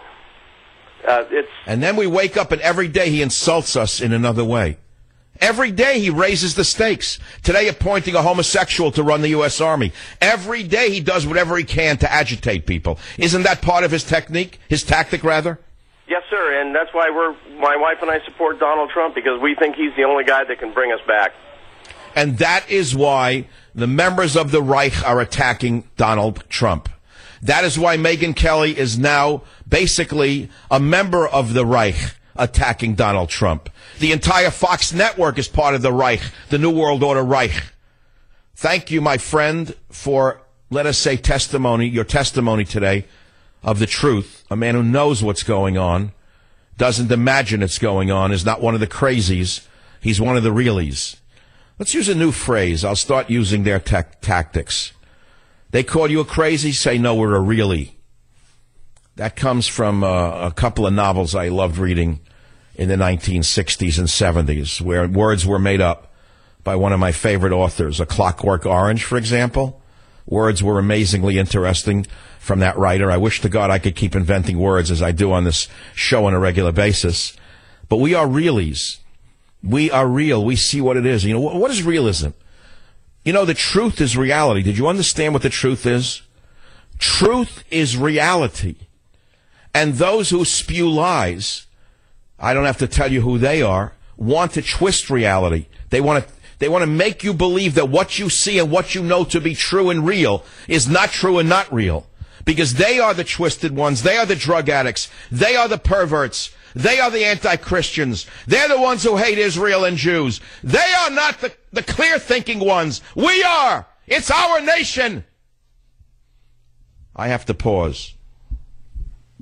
And then we wake up and every day he insults us in another way. Every day he raises the stakes. Today appointing a homosexual to run the U.S. Army. Every day he does whatever he can to agitate people. Isn't that part of his technique? His tactic, rather? Yes, sir, and that's why my wife and I support Donald Trump, because we think he's the only guy that can bring us back. And that is why the members of the Reich are attacking Donald Trump. That is why Megyn Kelly is now basically a member of the Reich attacking Donald Trump. The entire Fox network is part of the Reich, the New World Order Reich. Thank you, my friend, for, let us say, your testimony today of the truth. A man who knows what's going on, doesn't imagine it's going on, is not one of the crazies. He's one of the realies. Let's use a new phrase. I'll start using their tactics. They call you a crazy, say, no, we're a really. That comes from a couple of novels I loved reading in the 1960s and 70s, where words were made up by one of my favorite authors. A Clockwork Orange, for example. Words were amazingly interesting from that writer. I wish to God I could keep inventing words as I do on this show on a regular basis. But we are realies. We are real. We see what it is. What is realism? The truth is reality. Did you understand what the truth is? Truth is reality. And those who spew lies, I don't have to tell you who they are, want to twist reality. They want to make you believe that what you see and what you know to be true and real is not true and not real. Because they are the twisted ones. They are the drug addicts. They are the perverts. They are the anti-Christians. They're the ones who hate Israel and Jews. They are not the clear-thinking ones. We are. It's our nation. I have to pause.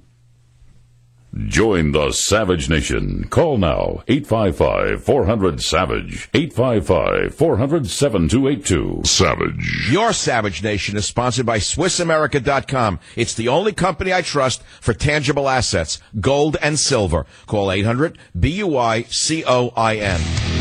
Join the Savage Nation. Call now, 855-400-SAVAGE, 855-400-7282. Savage. Your Savage Nation is sponsored by SwissAmerica.com. It's the only company I trust for tangible assets, gold and silver. Call 800-BUI-COIN.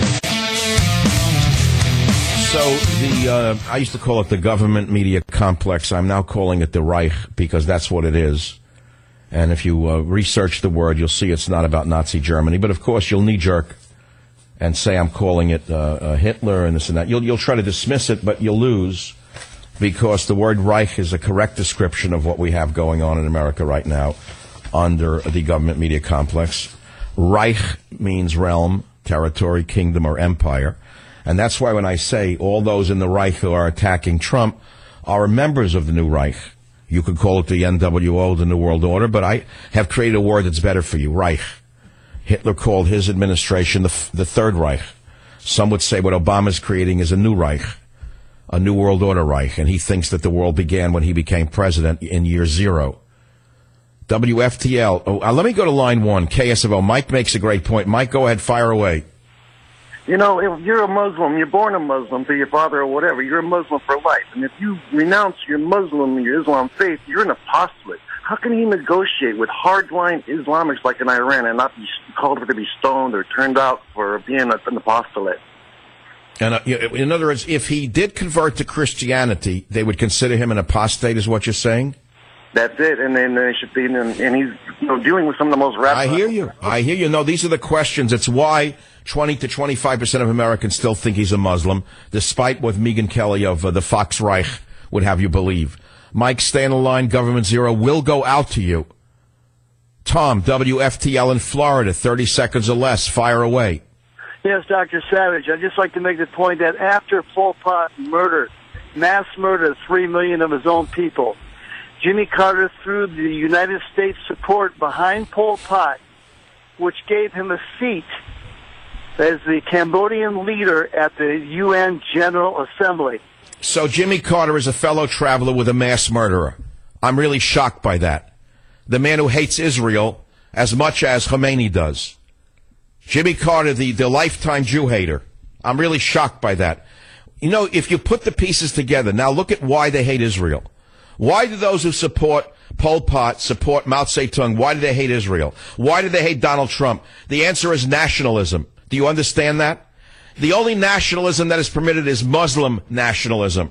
So I used to call it the government media complex. I'm now calling it the Reich because that's what it is. And if you research the word, you'll see it's not about Nazi Germany. But of course, you'll knee-jerk and say I'm calling it Hitler and this and that. You'll try to dismiss it, but you'll lose because the word Reich is a correct description of what we have going on in America right now under the government media complex. Reich means realm, territory, kingdom, or empire. And that's why when I say all those in the Reich who are attacking Trump are members of the new Reich. You could call it the NWO, the New World Order, but I have created a word that's better for you, Reich. Hitler called his administration the Third Reich. Some would say what Obama's creating is a new Reich, a New World Order Reich, and he thinks that the world began when he became president in year zero. WFTL. Let me go to line 1, KSFO. Mike makes a great point. Mike, go ahead, fire away. You know, if you're a Muslim, you're born a Muslim through your father or whatever, you're a Muslim for life. And if you renounce your Muslim, your Islam faith, you're an apostolate. How can he negotiate with hardline Islamics like in Iran and not be called for to be stoned or turned out for being an apostolate? And in other words, if he did convert to Christianity, they would consider him an apostate, is what you're saying? That's it, and then they should be, and he's dealing with some of the most radical. I hear you. No, these are the questions. It's why 20 to 25% of Americans still think he's a Muslim, despite what Megyn Kelly of the Fox Reich would have you believe. Mike, stay on the line. Government Zero will go out to you. Tom, WFTL in Florida, 30 seconds or less. Fire away. Yes, Dr. Savage. I'd just like to make the point that after Pol Pot mass murdered 3 million of his own people, Jimmy Carter threw the United States support behind Pol Pot, which gave him a seat as the Cambodian leader at the UN General Assembly. So Jimmy Carter is a fellow traveler with a mass murderer. I'm really shocked by that. The man who hates Israel as much as Khomeini does. Jimmy Carter, the lifetime Jew hater. I'm really shocked by that. You know, if you put the pieces together, now look at why they hate Israel. Why do those who support Pol Pot support Mao Zedong? Why do they hate Israel? Why do they hate Donald Trump? The answer is nationalism. Do you understand that? The only nationalism that is permitted is Muslim nationalism.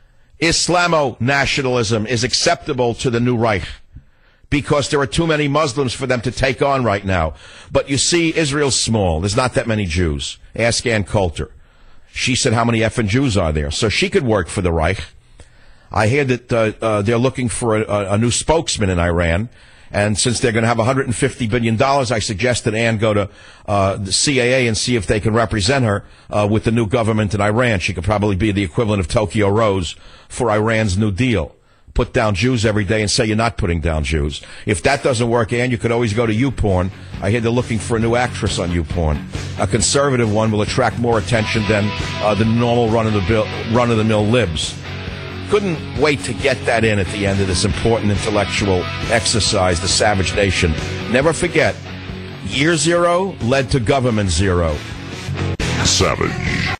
Islamo-nationalism is acceptable to the new Reich because there are too many Muslims for them to take on right now. But you see, Israel's small. There's not that many Jews. Ask Ann Coulter. She said, how many effing Jews are there? So she could work for the Reich. I hear that they're looking for a new spokesman in Iran. And since they're going to have $150 billion, I suggest that Ann go to the CAA and see if they can represent her with the new government in Iran. She could probably be the equivalent of Tokyo Rose for Iran's New Deal. Put down Jews every day and say you're not putting down Jews. If that doesn't work, Ann, you could always go to YouPorn. I hear they're looking for a new actress on YouPorn. A conservative one will attract more attention than the normal run-of-the-mill libs. Couldn't wait to get that in at the end of this important intellectual exercise, the Savage Nation. Never forget, year zero led to government zero. Savage.